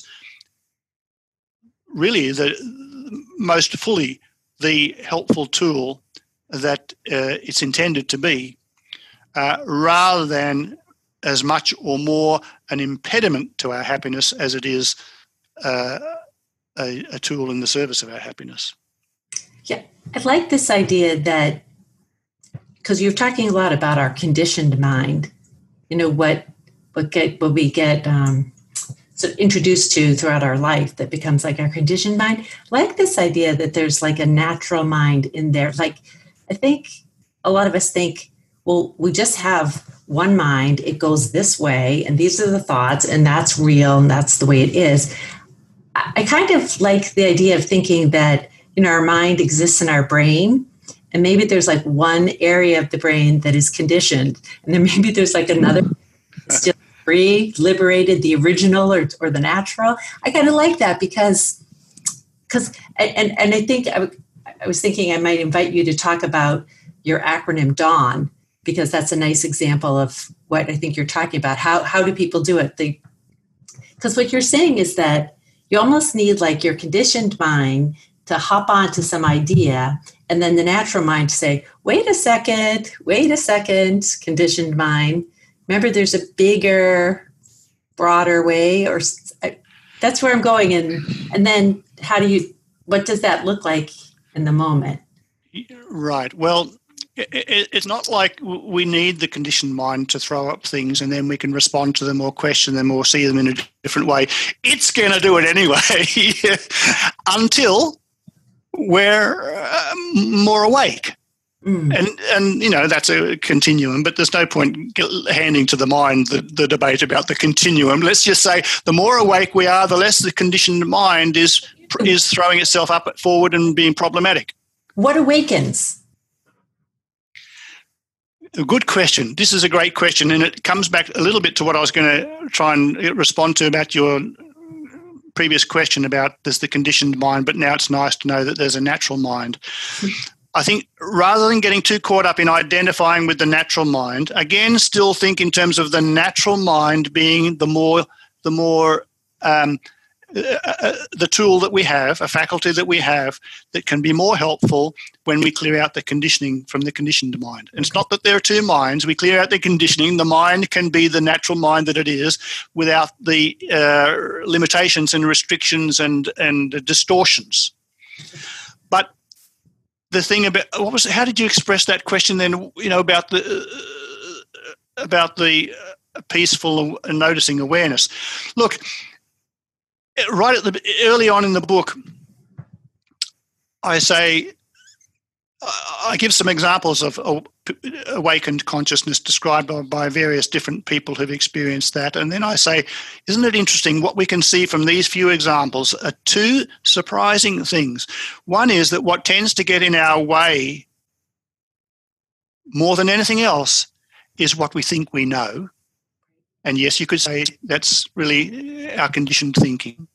really the most fully the helpful tool that uh, it's intended to be, uh, rather than as much or more an impediment to our happiness as it is uh, a, a tool in the service of our happiness. Yeah, I like this idea that, because you're talking a lot about our conditioned mind, you know, what what get what we get um, sort of introduced to throughout our life that becomes like our conditioned mind. I like this idea that there's like a natural mind in there. Like, I think a lot of us think, well, we just have one mind, it goes this way, and these are the thoughts, and that's real, and that's the way it is. I kind of like the idea of thinking that, you know, our mind exists in our brain, and maybe there's like one area of the brain that is conditioned, and then maybe there's like another still free, liberated, the original or, or the natural. I kind of like that because, because, and, and I think I, I was thinking I might invite you to talk about your acronym DAWN, because that's a nice example of what I think you're talking about. How how do people do it? They, because what you're saying is that you almost need like your conditioned mind to hop onto some idea, and then the natural mind to say, wait a second, wait a second, conditioned mind. Remember, there's a bigger, broader way, or that's where I'm going. And, and then how do you, what does that look like in the moment? Right. Well, it's not like we need the conditioned mind to throw up things and then we can respond to them or question them or see them in a different way. It's going to do it anyway until we're uh, more awake. Mm. And, and, you know, that's a continuum, but there's no point handing to the mind the, the debate about the continuum. Let's just say the more awake we are, the less the conditioned mind is is throwing itself up forward and being problematic. What awakens? A good question. This is a great question, and it comes back a little bit to what I was going to try and respond to about your previous question about there's the conditioned mind, but now it's nice to know that there's a natural mind. I think rather than getting too caught up in identifying with the natural mind, again, still think in terms of the natural mind being the more, the more um, uh, the tool that we have, a faculty that we have that can be more helpful when we clear out the conditioning from the conditioned mind. And it's not that there are two minds. We clear out the conditioning. The mind can be the natural mind that it is without the uh, limitations and restrictions and, and distortions. But the thing about what was how did you express that question then? You know, about the uh, about the uh, peaceful and noticing awareness. Look, right at the early on in the book, I say I give some examples of awakened consciousness described by, by various different people who've experienced that, and then I say, isn't it interesting what we can see from these few examples are two surprising things. One is that what tends to get in our way more than anything else, is what we think we know. And yes, you could say that's really our conditioned thinking.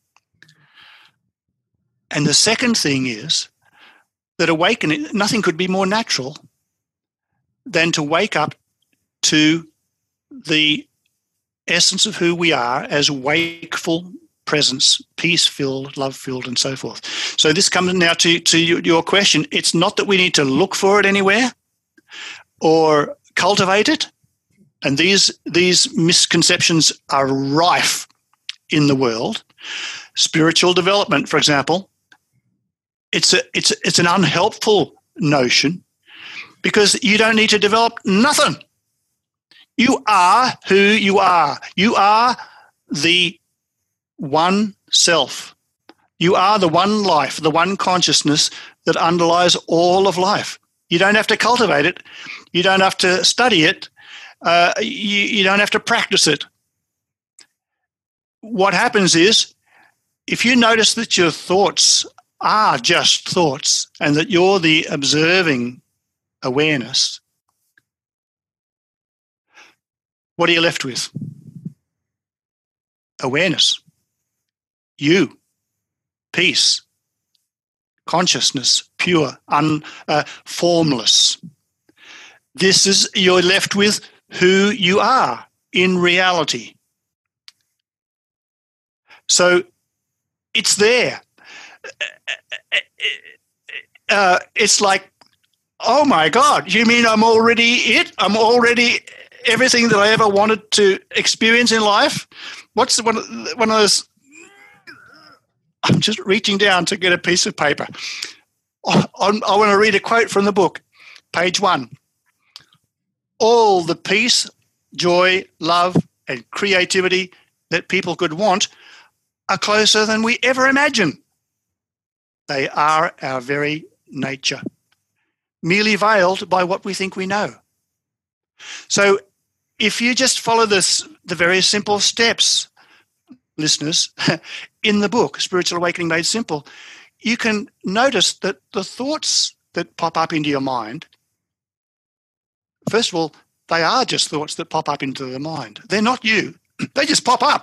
And the second thing is that awakening, nothing could be more natural than to wake up to the essence of who we are as wakeful presence, peace-filled, love-filled, and so forth. So this comes now to, to your question. It's not that we need to look for it anywhere or cultivate it. And these, these misconceptions are rife in the world. Spiritual development, for example, it's a, it's, it's an unhelpful notion because you don't need to develop nothing. You are who you are. You are the one self. You are the one life, the one consciousness that underlies all of life. You don't have to cultivate it. You don't have to study it. Uh, you, you don't have to practice it. What happens is, if you notice that your thoughts are just thoughts and that you're the observing awareness, what are you left with? Awareness. You. Peace. Consciousness. Pure. Un, uh, formless. This is, you're left with who you are in reality. So it's there. Uh, it's like, oh my God, you mean I'm already it? I'm already everything that I ever wanted to experience in life? What's one, one of those? I'm just reaching down to get a piece of paper. I, I want to read a quote from the book, page one. All the peace, joy, love, and creativity that people could want are closer than we ever imagined. They are our very nature, merely veiled by what we think we know. So if you just follow this, the very simple steps, listeners, in the book, Spiritual Awakening Made Simple, you can notice that the thoughts that pop up into your mind, first of all, they are just thoughts that pop up into the mind. They're not you. They just pop up.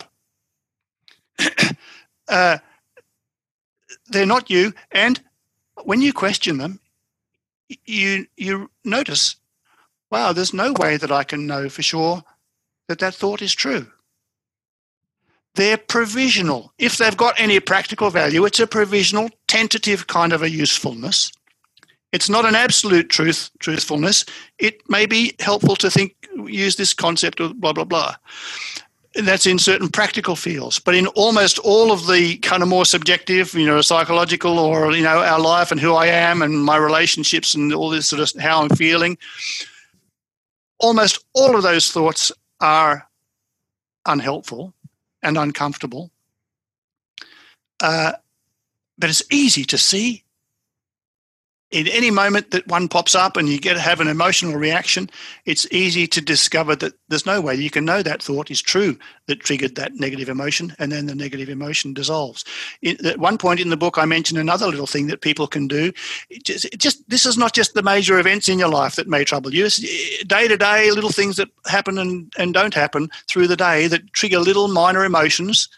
uh, they're not you. And when you question them, you you notice, wow, there's no way that I can know for sure that that thought is true. They're provisional. If they've got any practical value, it's a provisional, tentative kind of a usefulness. It's not an absolute truth, truthfulness. It may be helpful to think, use this concept of blah, blah, blah. And that's in certain practical fields. But in almost all of the kind of more subjective, you know, psychological or, you know, our life and who I am and my relationships and all this sort of how I'm feeling, almost all of those thoughts are unhelpful and uncomfortable. Uh, but it's easy to see. In any moment that one pops up and you get have an emotional reaction, it's easy to discover that there's no way you can know that thought is true that triggered that negative emotion, and then the negative emotion dissolves. It, at one point in the book, I mentioned another little thing that people can do. It just, it just this is not just the major events in your life that may trouble you. It's day-to-day little things that happen and, and don't happen through the day that trigger little minor emotions.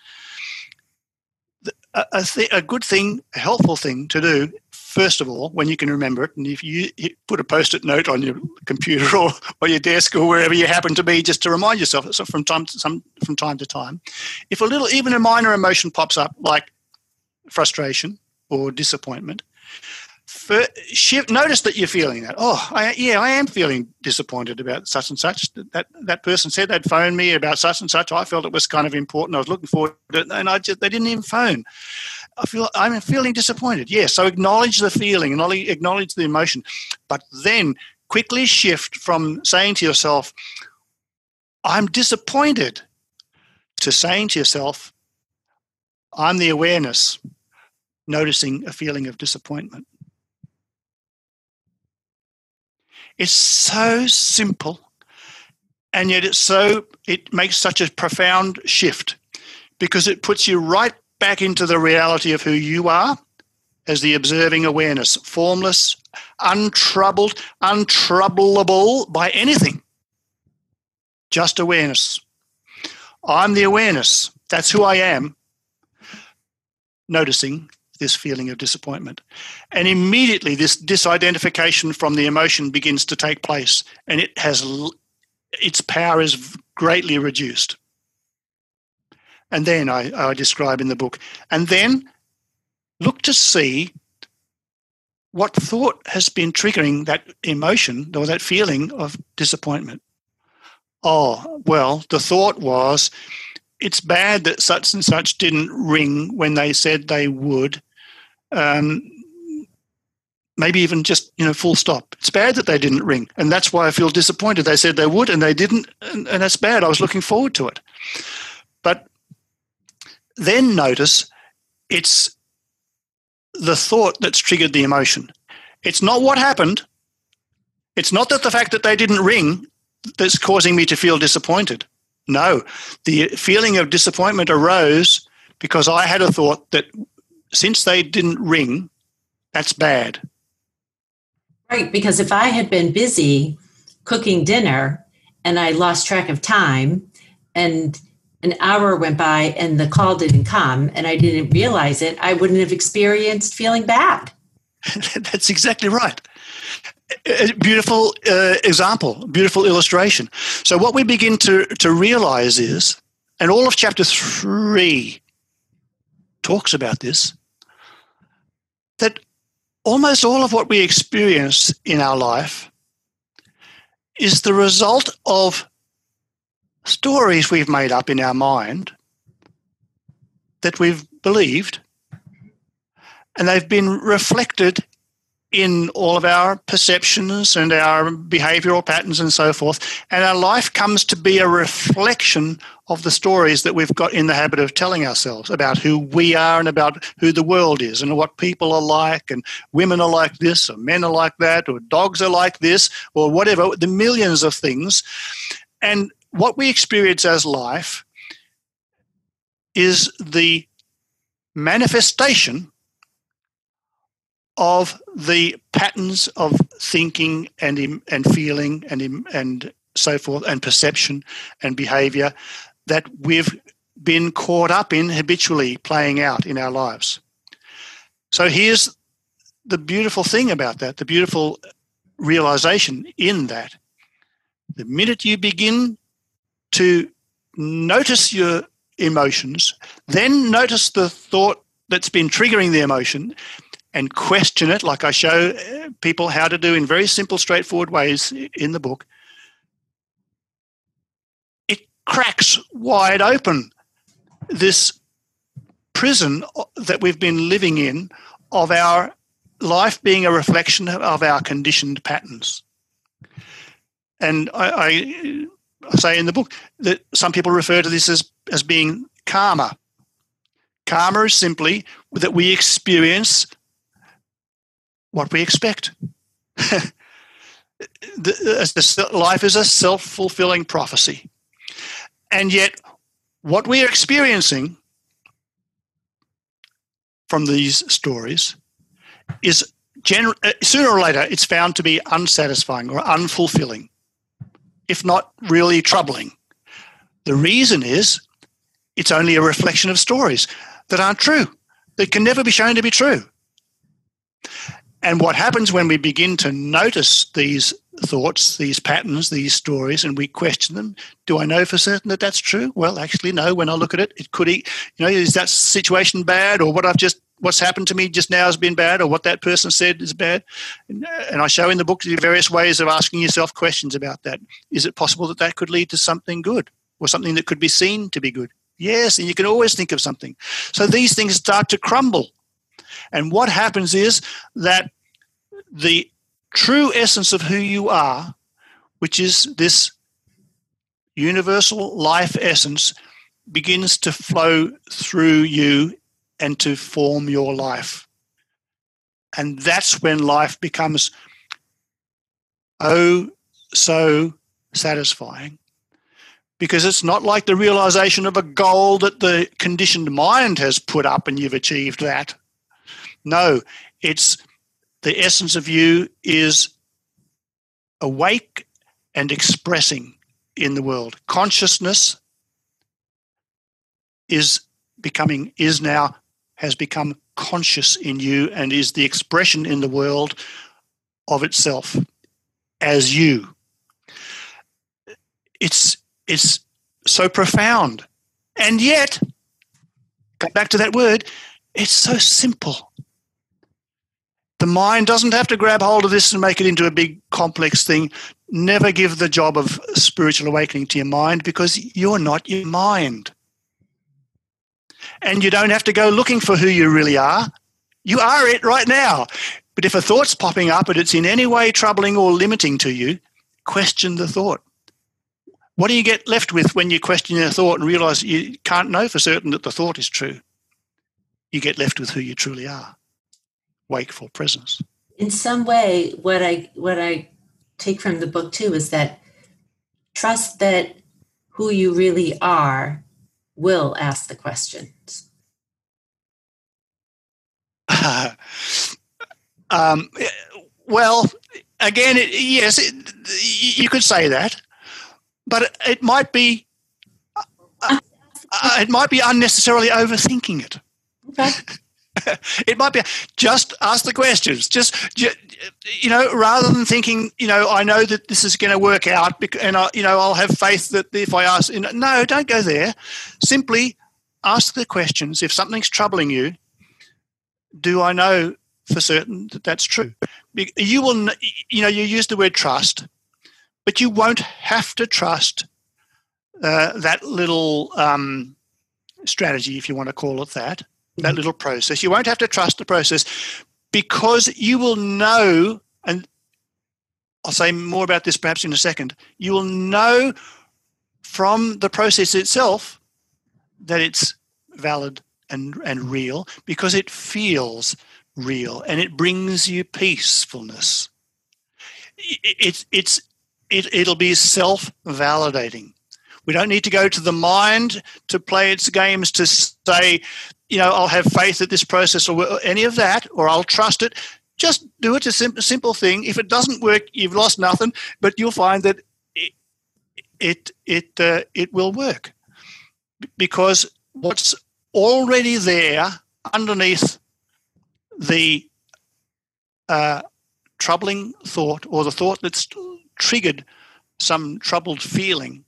A, a, th- a good thing, a helpful thing to do, first of all, when you can remember it, and if you put a post-it note on your computer or, or your desk or wherever you happen to be, just to remind yourself, so from time to some, from time to time, if a little, even a minor emotion pops up, like frustration or disappointment, for, shift, notice that you're feeling that. Oh, I, yeah, I am feeling disappointed about such and such. That that person said they'd phone me about such and such. I felt it was kind of important. I was looking forward to it, and I just they didn't even phone. I feel I'm feeling disappointed. Yes, so acknowledge the feeling and acknowledge the emotion, but then quickly shift from saying to yourself, "I'm disappointed," to saying to yourself, "I'm the awareness, noticing a feeling of disappointment." It's so simple, and yet it's so it makes such a profound shift because it puts you right back into the reality of who you are as the observing awareness, formless, untroubled, untroublable by anything. Just awareness. I'm the awareness. That's who I am. Noticing this feeling of disappointment. And immediately this disidentification from the emotion begins to take place, and it has its power is greatly reduced. And then I, I describe in the book. And then look to see what thought has been triggering that emotion or that feeling of disappointment. Oh, well, the thought was, it's bad that such and such didn't ring when they said they would. Um, maybe even just, you know, full stop. It's bad that they didn't ring, and that's why I feel disappointed. They said they would, and they didn't, and, and that's bad. I was looking forward to it. But then notice it's the thought that's triggered the emotion. It's not what happened. It's not that the fact that they didn't ring that's causing me to feel disappointed. No, the feeling of disappointment arose because I had a thought that since they didn't ring, that's bad. Right, because if I had been busy cooking dinner and I lost track of time and an hour went by and the call didn't come and I didn't realize it, I wouldn't have experienced feeling bad. That's exactly right. A beautiful uh, example, beautiful illustration. So what we begin to, to realize is, and all of chapter three talks about this, that almost all of what we experience in our life is the result of stories we've made up in our mind that we've believed, and they've been reflected in all of our perceptions and our behavioral patterns and so forth. And our life comes to be a reflection of the stories that we've got in the habit of telling ourselves about who we are and about who the world is and what people are like, and women are like this or men are like that or dogs are like this or whatever, the millions of things. And what we experience as life is the manifestation of the patterns of thinking and and feeling and and so forth, and perception and behavior that we've been caught up in habitually playing out in our lives. So here's the beautiful thing about that, the beautiful realization in that. The minute you begin to notice your emotions, then notice the thought that's been triggering the emotion, and question it, like I show people how to do in very simple, straightforward ways in the book, it cracks wide open this prison that we've been living in of our life being a reflection of our conditioned patterns. And I, I say in the book that some people refer to this as, as being karma. Karma is simply that we experience what we expect. the, the, life is a self-fulfilling prophecy. And yet what we are experiencing from these stories is gener- sooner or later it's found to be unsatisfying or unfulfilling, if not really troubling. The reason is it's only a reflection of stories that aren't true, that can never be shown to be true. And what happens when we begin to notice these thoughts, these patterns, these stories, and we question them, do I know for certain that that's true? Well, actually, no. When I look at it, it could, you know, is that situation bad, or what I've just, what's happened to me just now has been bad, or what that person said is bad? And, and I show in the book the various ways of asking yourself questions about that. Is it possible that that could lead to something good, or something that could be seen to be good? Yes, and you can always think of something. So these things start to crumble. And what happens is that the true essence of who you are, which is this universal life essence, begins to flow through you and to form your life. And that's when life becomes oh so satisfying. Because it's not like the realization of a goal that the conditioned mind has put up and you've achieved that. No, it's the essence of you is awake and expressing in the world. Consciousness is becoming, is now, has become conscious in you and is the expression in the world of itself as you. It's, it's so profound. And yet, come back to that word, it's so simple. The mind doesn't have to grab hold of this and make it into a big complex thing. Never give the job of spiritual awakening to your mind, because you're not your mind. And you don't have to go looking for who you really are. You are it right now. But if a thought's popping up and it's in any way troubling or limiting to you, question the thought. What do you get left with when you question your thought and realize you can't know for certain that the thought is true? You get left with who you truly are. Wakeful presence. In some way, what I what I take from the book too is that trust that who you really are will ask the questions. Uh, um, well, again, it, yes, it, you could say that, but it, it might be uh, uh, it might be unnecessarily overthinking it. Okay. It might be just ask the questions. Just, you know, rather than thinking, you know, I know that this is going to work out, and I, you know, I'll have faith that if I ask, you know, no, don't go there. Simply ask the questions. If something's troubling you, do I know for certain that that's true? You will, you know, you use the word trust, but you won't have to trust uh, that little um, strategy, if you want to call it that. That little process. You won't have to trust the process, because you will know, and I'll say more about this perhaps in a second, you will know from the process itself that it's valid and, and real, because it feels real and it brings you peacefulness. It, it, it's, it, it'll be self-validating. We don't need to go to the mind to play its games to say, you know, I'll have faith that this process or any of that, or I'll trust it. Just do it, a simple, simple thing. If it doesn't work, you've lost nothing, but you'll find that it it it, uh, it will work, because what's already there underneath the uh, troubling thought, or the thought that's triggered some troubled feeling,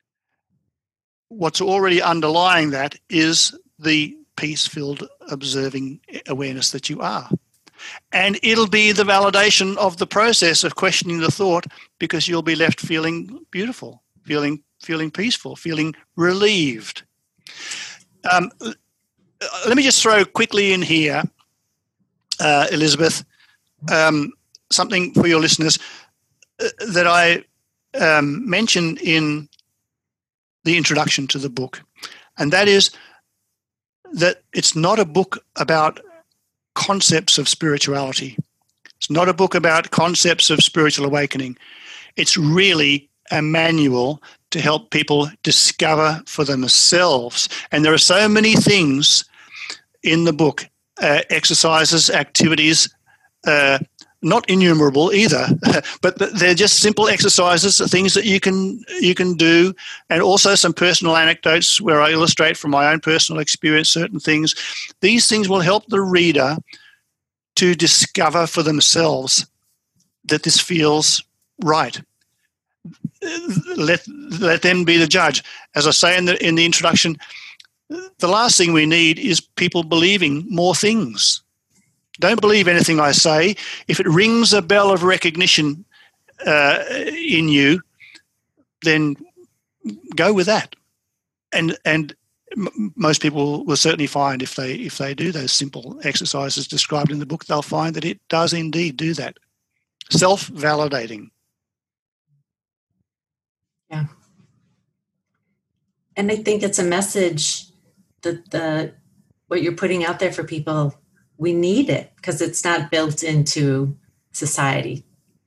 what's already underlying that is the peace-filled observing awareness that you are. And it'll be the validation of the process of questioning the thought, because you'll be left feeling beautiful, feeling feeling peaceful, feeling relieved. Um, let me just throw quickly in here, uh, Elizabeth, um, something for your listeners uh, that I um, mentioned in the introduction to the book, and that is that it's not a book about concepts of spirituality. It's not a book about concepts of spiritual awakening. It's really a manual to help people discover for themselves. And there are so many things in the book, uh, exercises, activities, uh, not innumerable either, but they're just simple exercises, things that you can you can do, and also some personal anecdotes where I illustrate from my own personal experience certain things. These things will help the reader to discover for themselves that this feels right. Let let them be the judge. As I say in the in the introduction, the last thing we need is people believing more things. Don't believe anything I say. If it rings a bell of recognition uh, in you, then go with that. And and m- most people will certainly find, if they if they do those simple exercises described in the book, they'll find that it does indeed do that. Self-validating. Yeah. And I think it's a message that the what you're putting out there for people, we need it, because it's not built into society.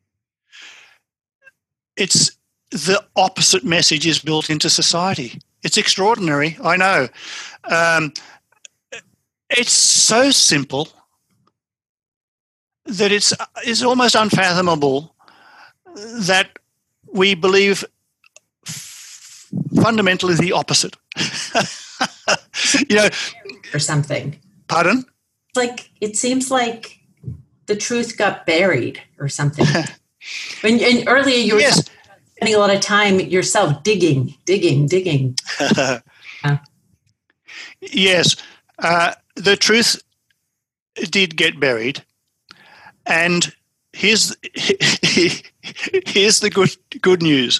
It's the opposite message is built into society. It's extraordinary, I know. Um, it's so simple, that it's, it's almost unfathomable that we believe f- fundamentally the opposite. You know, or something. Pardon? Like, it seems like the truth got buried or something. and, and earlier you were yes. spending a lot of time yourself digging, digging, digging. yeah. Yes. Uh, the truth did get buried. And here's, here's the good, good news.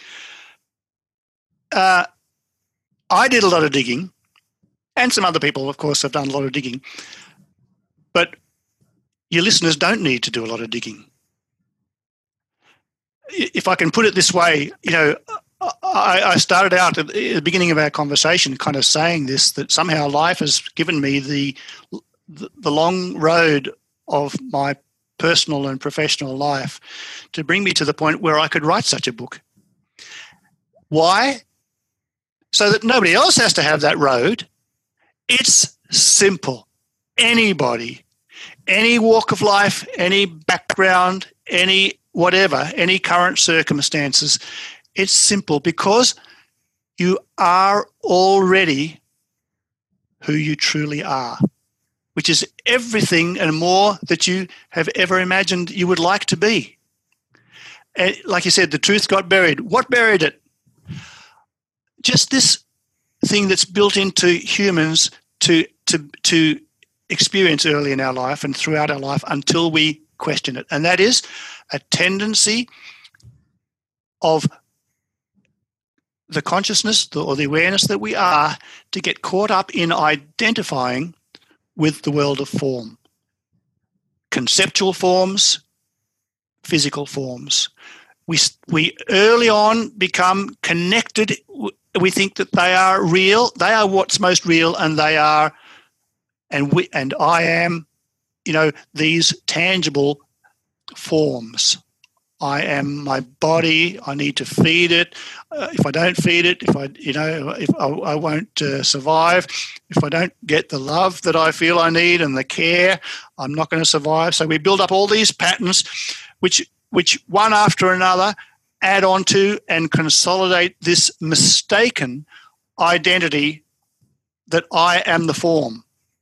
Uh, I did a lot of digging, and some other people, of course, have done a lot of digging. But your listeners don't need to do a lot of digging. If I can put it this way, you know, I, I started out at the beginning of our conversation kind of saying this, that somehow life has given me the, the, the long road of my personal and professional life to bring me to the point where I could write such a book. Why? So that nobody else has to have that road. It's simple. Anybody, any walk of life, any background, any whatever, any current circumstances, it's simple because you are already who you truly are, which is everything and more that you have ever imagined you would like to be. And like you said, the truth got buried. What buried it? Just this thing that's built into humans to to to experience early in our life and throughout our life until we question it. And that is a tendency of the consciousness or the awareness that we are to get caught up in identifying with the world of form. Conceptual forms, physical forms. We, we early on become connected. We think that they are real. They are what's most real, and they are, and we, and I am, you know, these tangible forms. I am my body. I need to feed it. Uh, if I don't feed it, if I, you know, if I, I won't uh, survive. If I don't get the love that I feel I need and the care, I'm not going to survive. So we build up all these patterns, which, which one after another add on to and consolidate this mistaken identity that I am the form.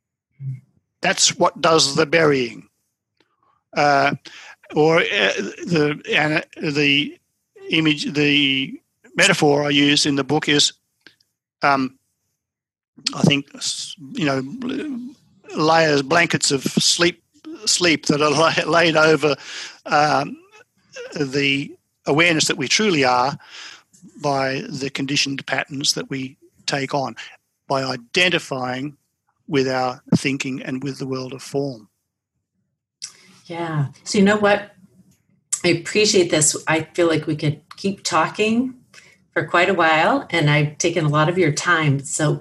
That's what does the burying. Uh, or uh, the and the image, the metaphor I use in the book is, um, I think, you know, layers, blankets of sleep, sleep that are laid over um, the awareness that we truly are by the conditioned patterns that we take on, by identifying with our thinking and with the world of form. Yeah. So you know what? I appreciate this. I feel like we could keep talking for quite a while, and I've taken a lot of your time. So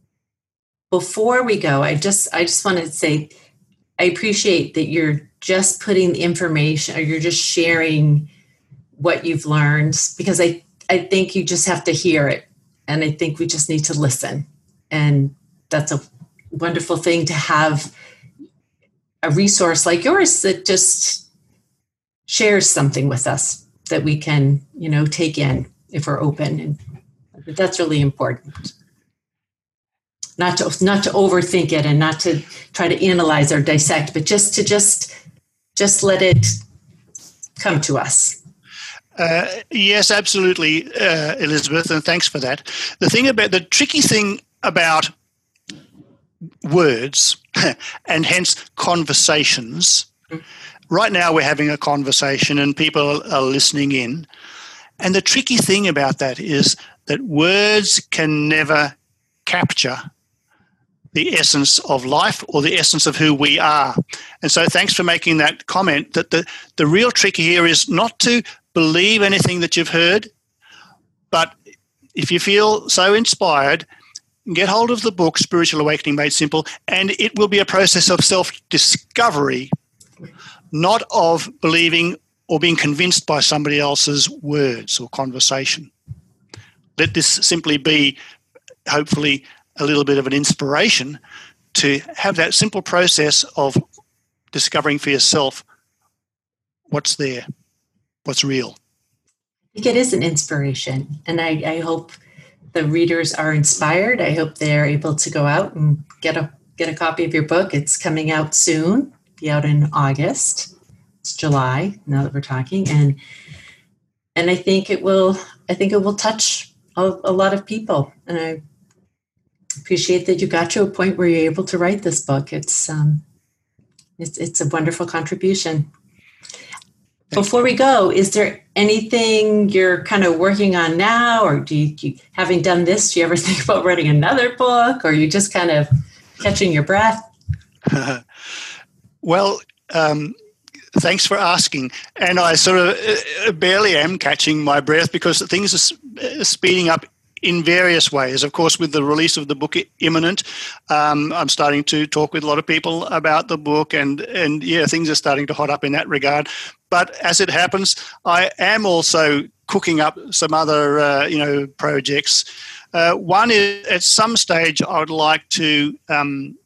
before we go, I just I just want to say I appreciate that you're just putting the information, or you're just sharing what you've learned, because I, I think you just have to hear it. And I think we just need to listen. And that's a wonderful thing to have a resource like yours that just shares something with us that we can, you know, take in if we're open. And that's really important. Not to not to overthink it and not to try to analyze or dissect, but just to just just let it come to us. Uh, yes, absolutely, uh, Elizabeth, and thanks for that. The thing about the tricky thing about words and hence conversations. Right now we're having a conversation and people are listening in. And the tricky thing about that is that words can never capture the essence of life or the essence of who we are. And so thanks for making that comment, that the, the real trick here is not to believe anything that you've heard, but if you feel so inspired, get hold of the book, Spiritual Awakening Made Simple, and it will be a process of self-discovery, not of believing or being convinced by somebody else's words or conversation. Let this simply be, hopefully, a little bit of an inspiration to have that simple process of discovering for yourself what's there, what's real. I think it is an inspiration, and I, I hope the readers are inspired. I hope they're able to go out and get a get a copy of your book. It's coming out soon, be out in August. It's July now that we're talking, and and I think it will. I think it will touch a, a lot of people, and I appreciate that you got to a point where you're able to write this book. It's um, it's it's a wonderful contribution. Before we go, is there anything you're kind of working on now, or do you, do you, having done this, do you ever think about writing another book, or are you just kind of catching your breath? Well, um, thanks for asking. And I sort of uh, barely am catching my breath because things are speeding up in various ways. Of course, with the release of the book imminent, um, I'm starting to talk with a lot of people about the book, and, and yeah, things are starting to hot up in that regard. But as it happens, I am also cooking up some other, uh, you know, projects. Uh, one is, at some stage, I would like to um,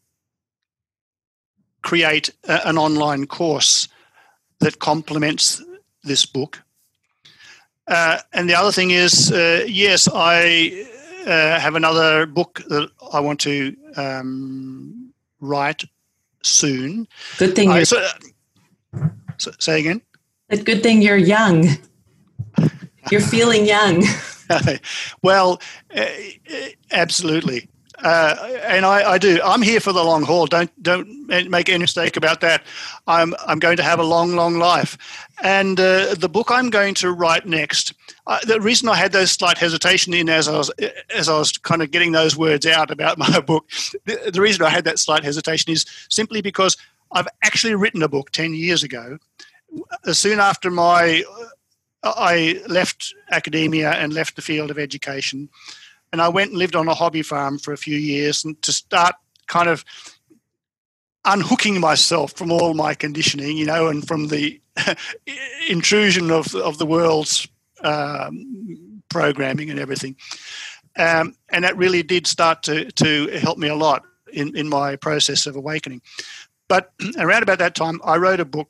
create a, an online course that complements this book. Uh, and the other thing is, uh, yes, I uh, have another book that I want to um, write soon. Good thing you're... I, so, so, say again? A good thing you're young. You're feeling young. Well, uh, absolutely. Uh, and I, I do. I'm here for the long haul. Don't don't make any mistake about that. I'm I'm going to have a long, long life. And uh, the book I'm going to write next. Uh, the reason I had those slight hesitation in as I was as I was kind of getting those words out about my book. The, the reason I had that slight hesitation is simply because I've actually written a book ten years ago. Soon after my, I left academia and left the field of education. And I went and lived on a hobby farm for a few years, and to start kind of unhooking myself from all my conditioning, you know, and from the intrusion of of the world's um, programming and everything. Um, and that really did start to to help me a lot in, in my process of awakening. But around about that time, I wrote a book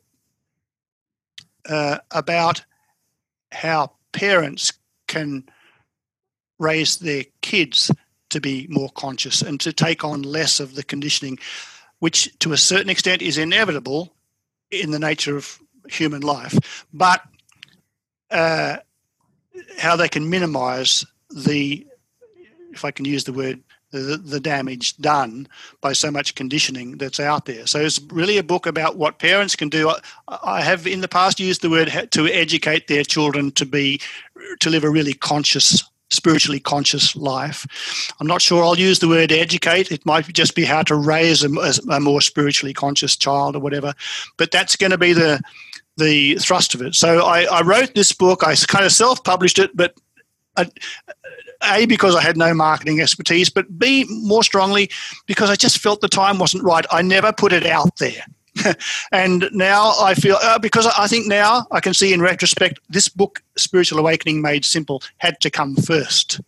uh, about how parents can raise their kids to be more conscious and to take on less of the conditioning, which to a certain extent is inevitable in the nature of human life, but uh, how they can minimize the, if I can use the word, the, the damage done by so much conditioning that's out there. So it's really a book about what parents can do. I, I have in the past used the word to educate their children to be, to live a really conscious, spiritually conscious life. I'm not sure I'll use the word educate. It might just be how to raise a, a more spiritually conscious child or whatever. But that's going to be the the thrust of it. So I, I wrote this book. I kind of self-published it, but I, A, because I had no marketing expertise, but B, more strongly, because I just felt the time wasn't right. I never put it out there. And now I feel, uh, because I think now I can see in retrospect, this book, Spiritual Awakening Made Simple, had to come first.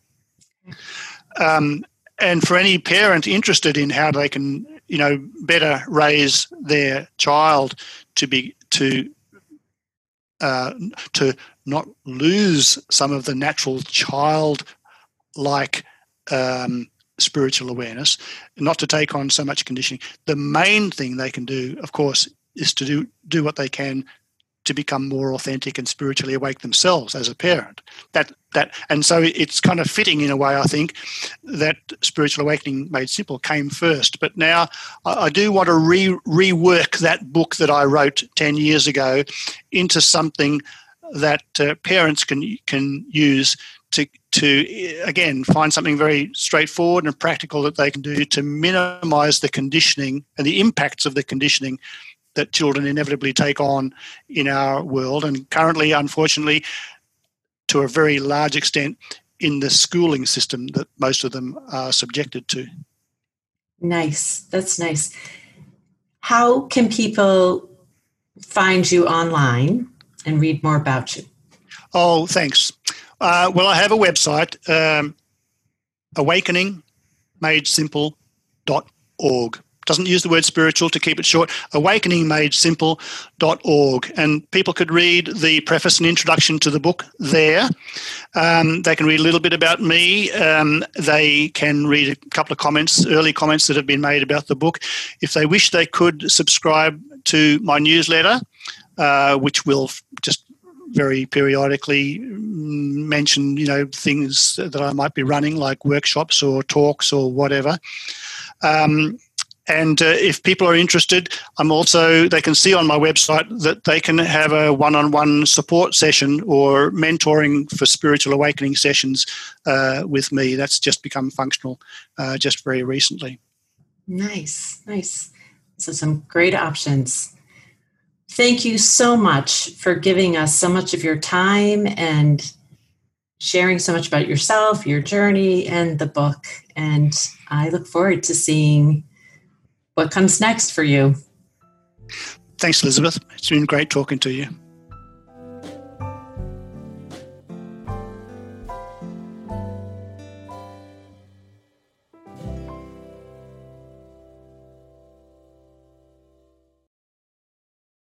Um, and for any parent interested in how they can, you know, better raise their child to be, to, uh, to not lose some of the natural child-like um spiritual awareness, not to take on so much conditioning. The main thing they can do, of course, is to do do what they can to become more authentic and spiritually awake themselves as a parent. That that and so it's kind of fitting in a way, I think, that Spiritual Awakening Made Simple came first. But now I, I do want to re rework that book that I wrote ten years ago into something that uh, parents can can use to, to, again, find something very straightforward and practical that they can do to minimize the conditioning and the impacts of the conditioning that children inevitably take on in our world, and currently, unfortunately, to a very large extent, in the schooling system that most of them are subjected to. Nice. That's nice. How can people find you online and read more about you? Oh, thanks. Uh, well, I have a website, um, awakening made simple dot org, doesn't use the word spiritual, to keep it short, awakening made simple dot org. And people could read the preface and introduction to the book there. Um, they can read a little bit about me. Um, they can read a couple of comments, early comments that have been made about the book. If they wish, they could subscribe to my newsletter, uh, which will just very periodically mention, you know, things that I might be running, like workshops or talks or whatever. Um, and uh, if people are interested, I'm also, they can see on my website that they can have a one-on-one support session or mentoring for spiritual awakening sessions uh, with me. That's just become functional uh, just very recently. Nice, nice. So some great options. Thank you so much for giving us so much of your time and sharing so much about yourself, your journey, and the book. And I look forward to seeing what comes next for you. Thanks, Elizabeth. It's been great talking to you.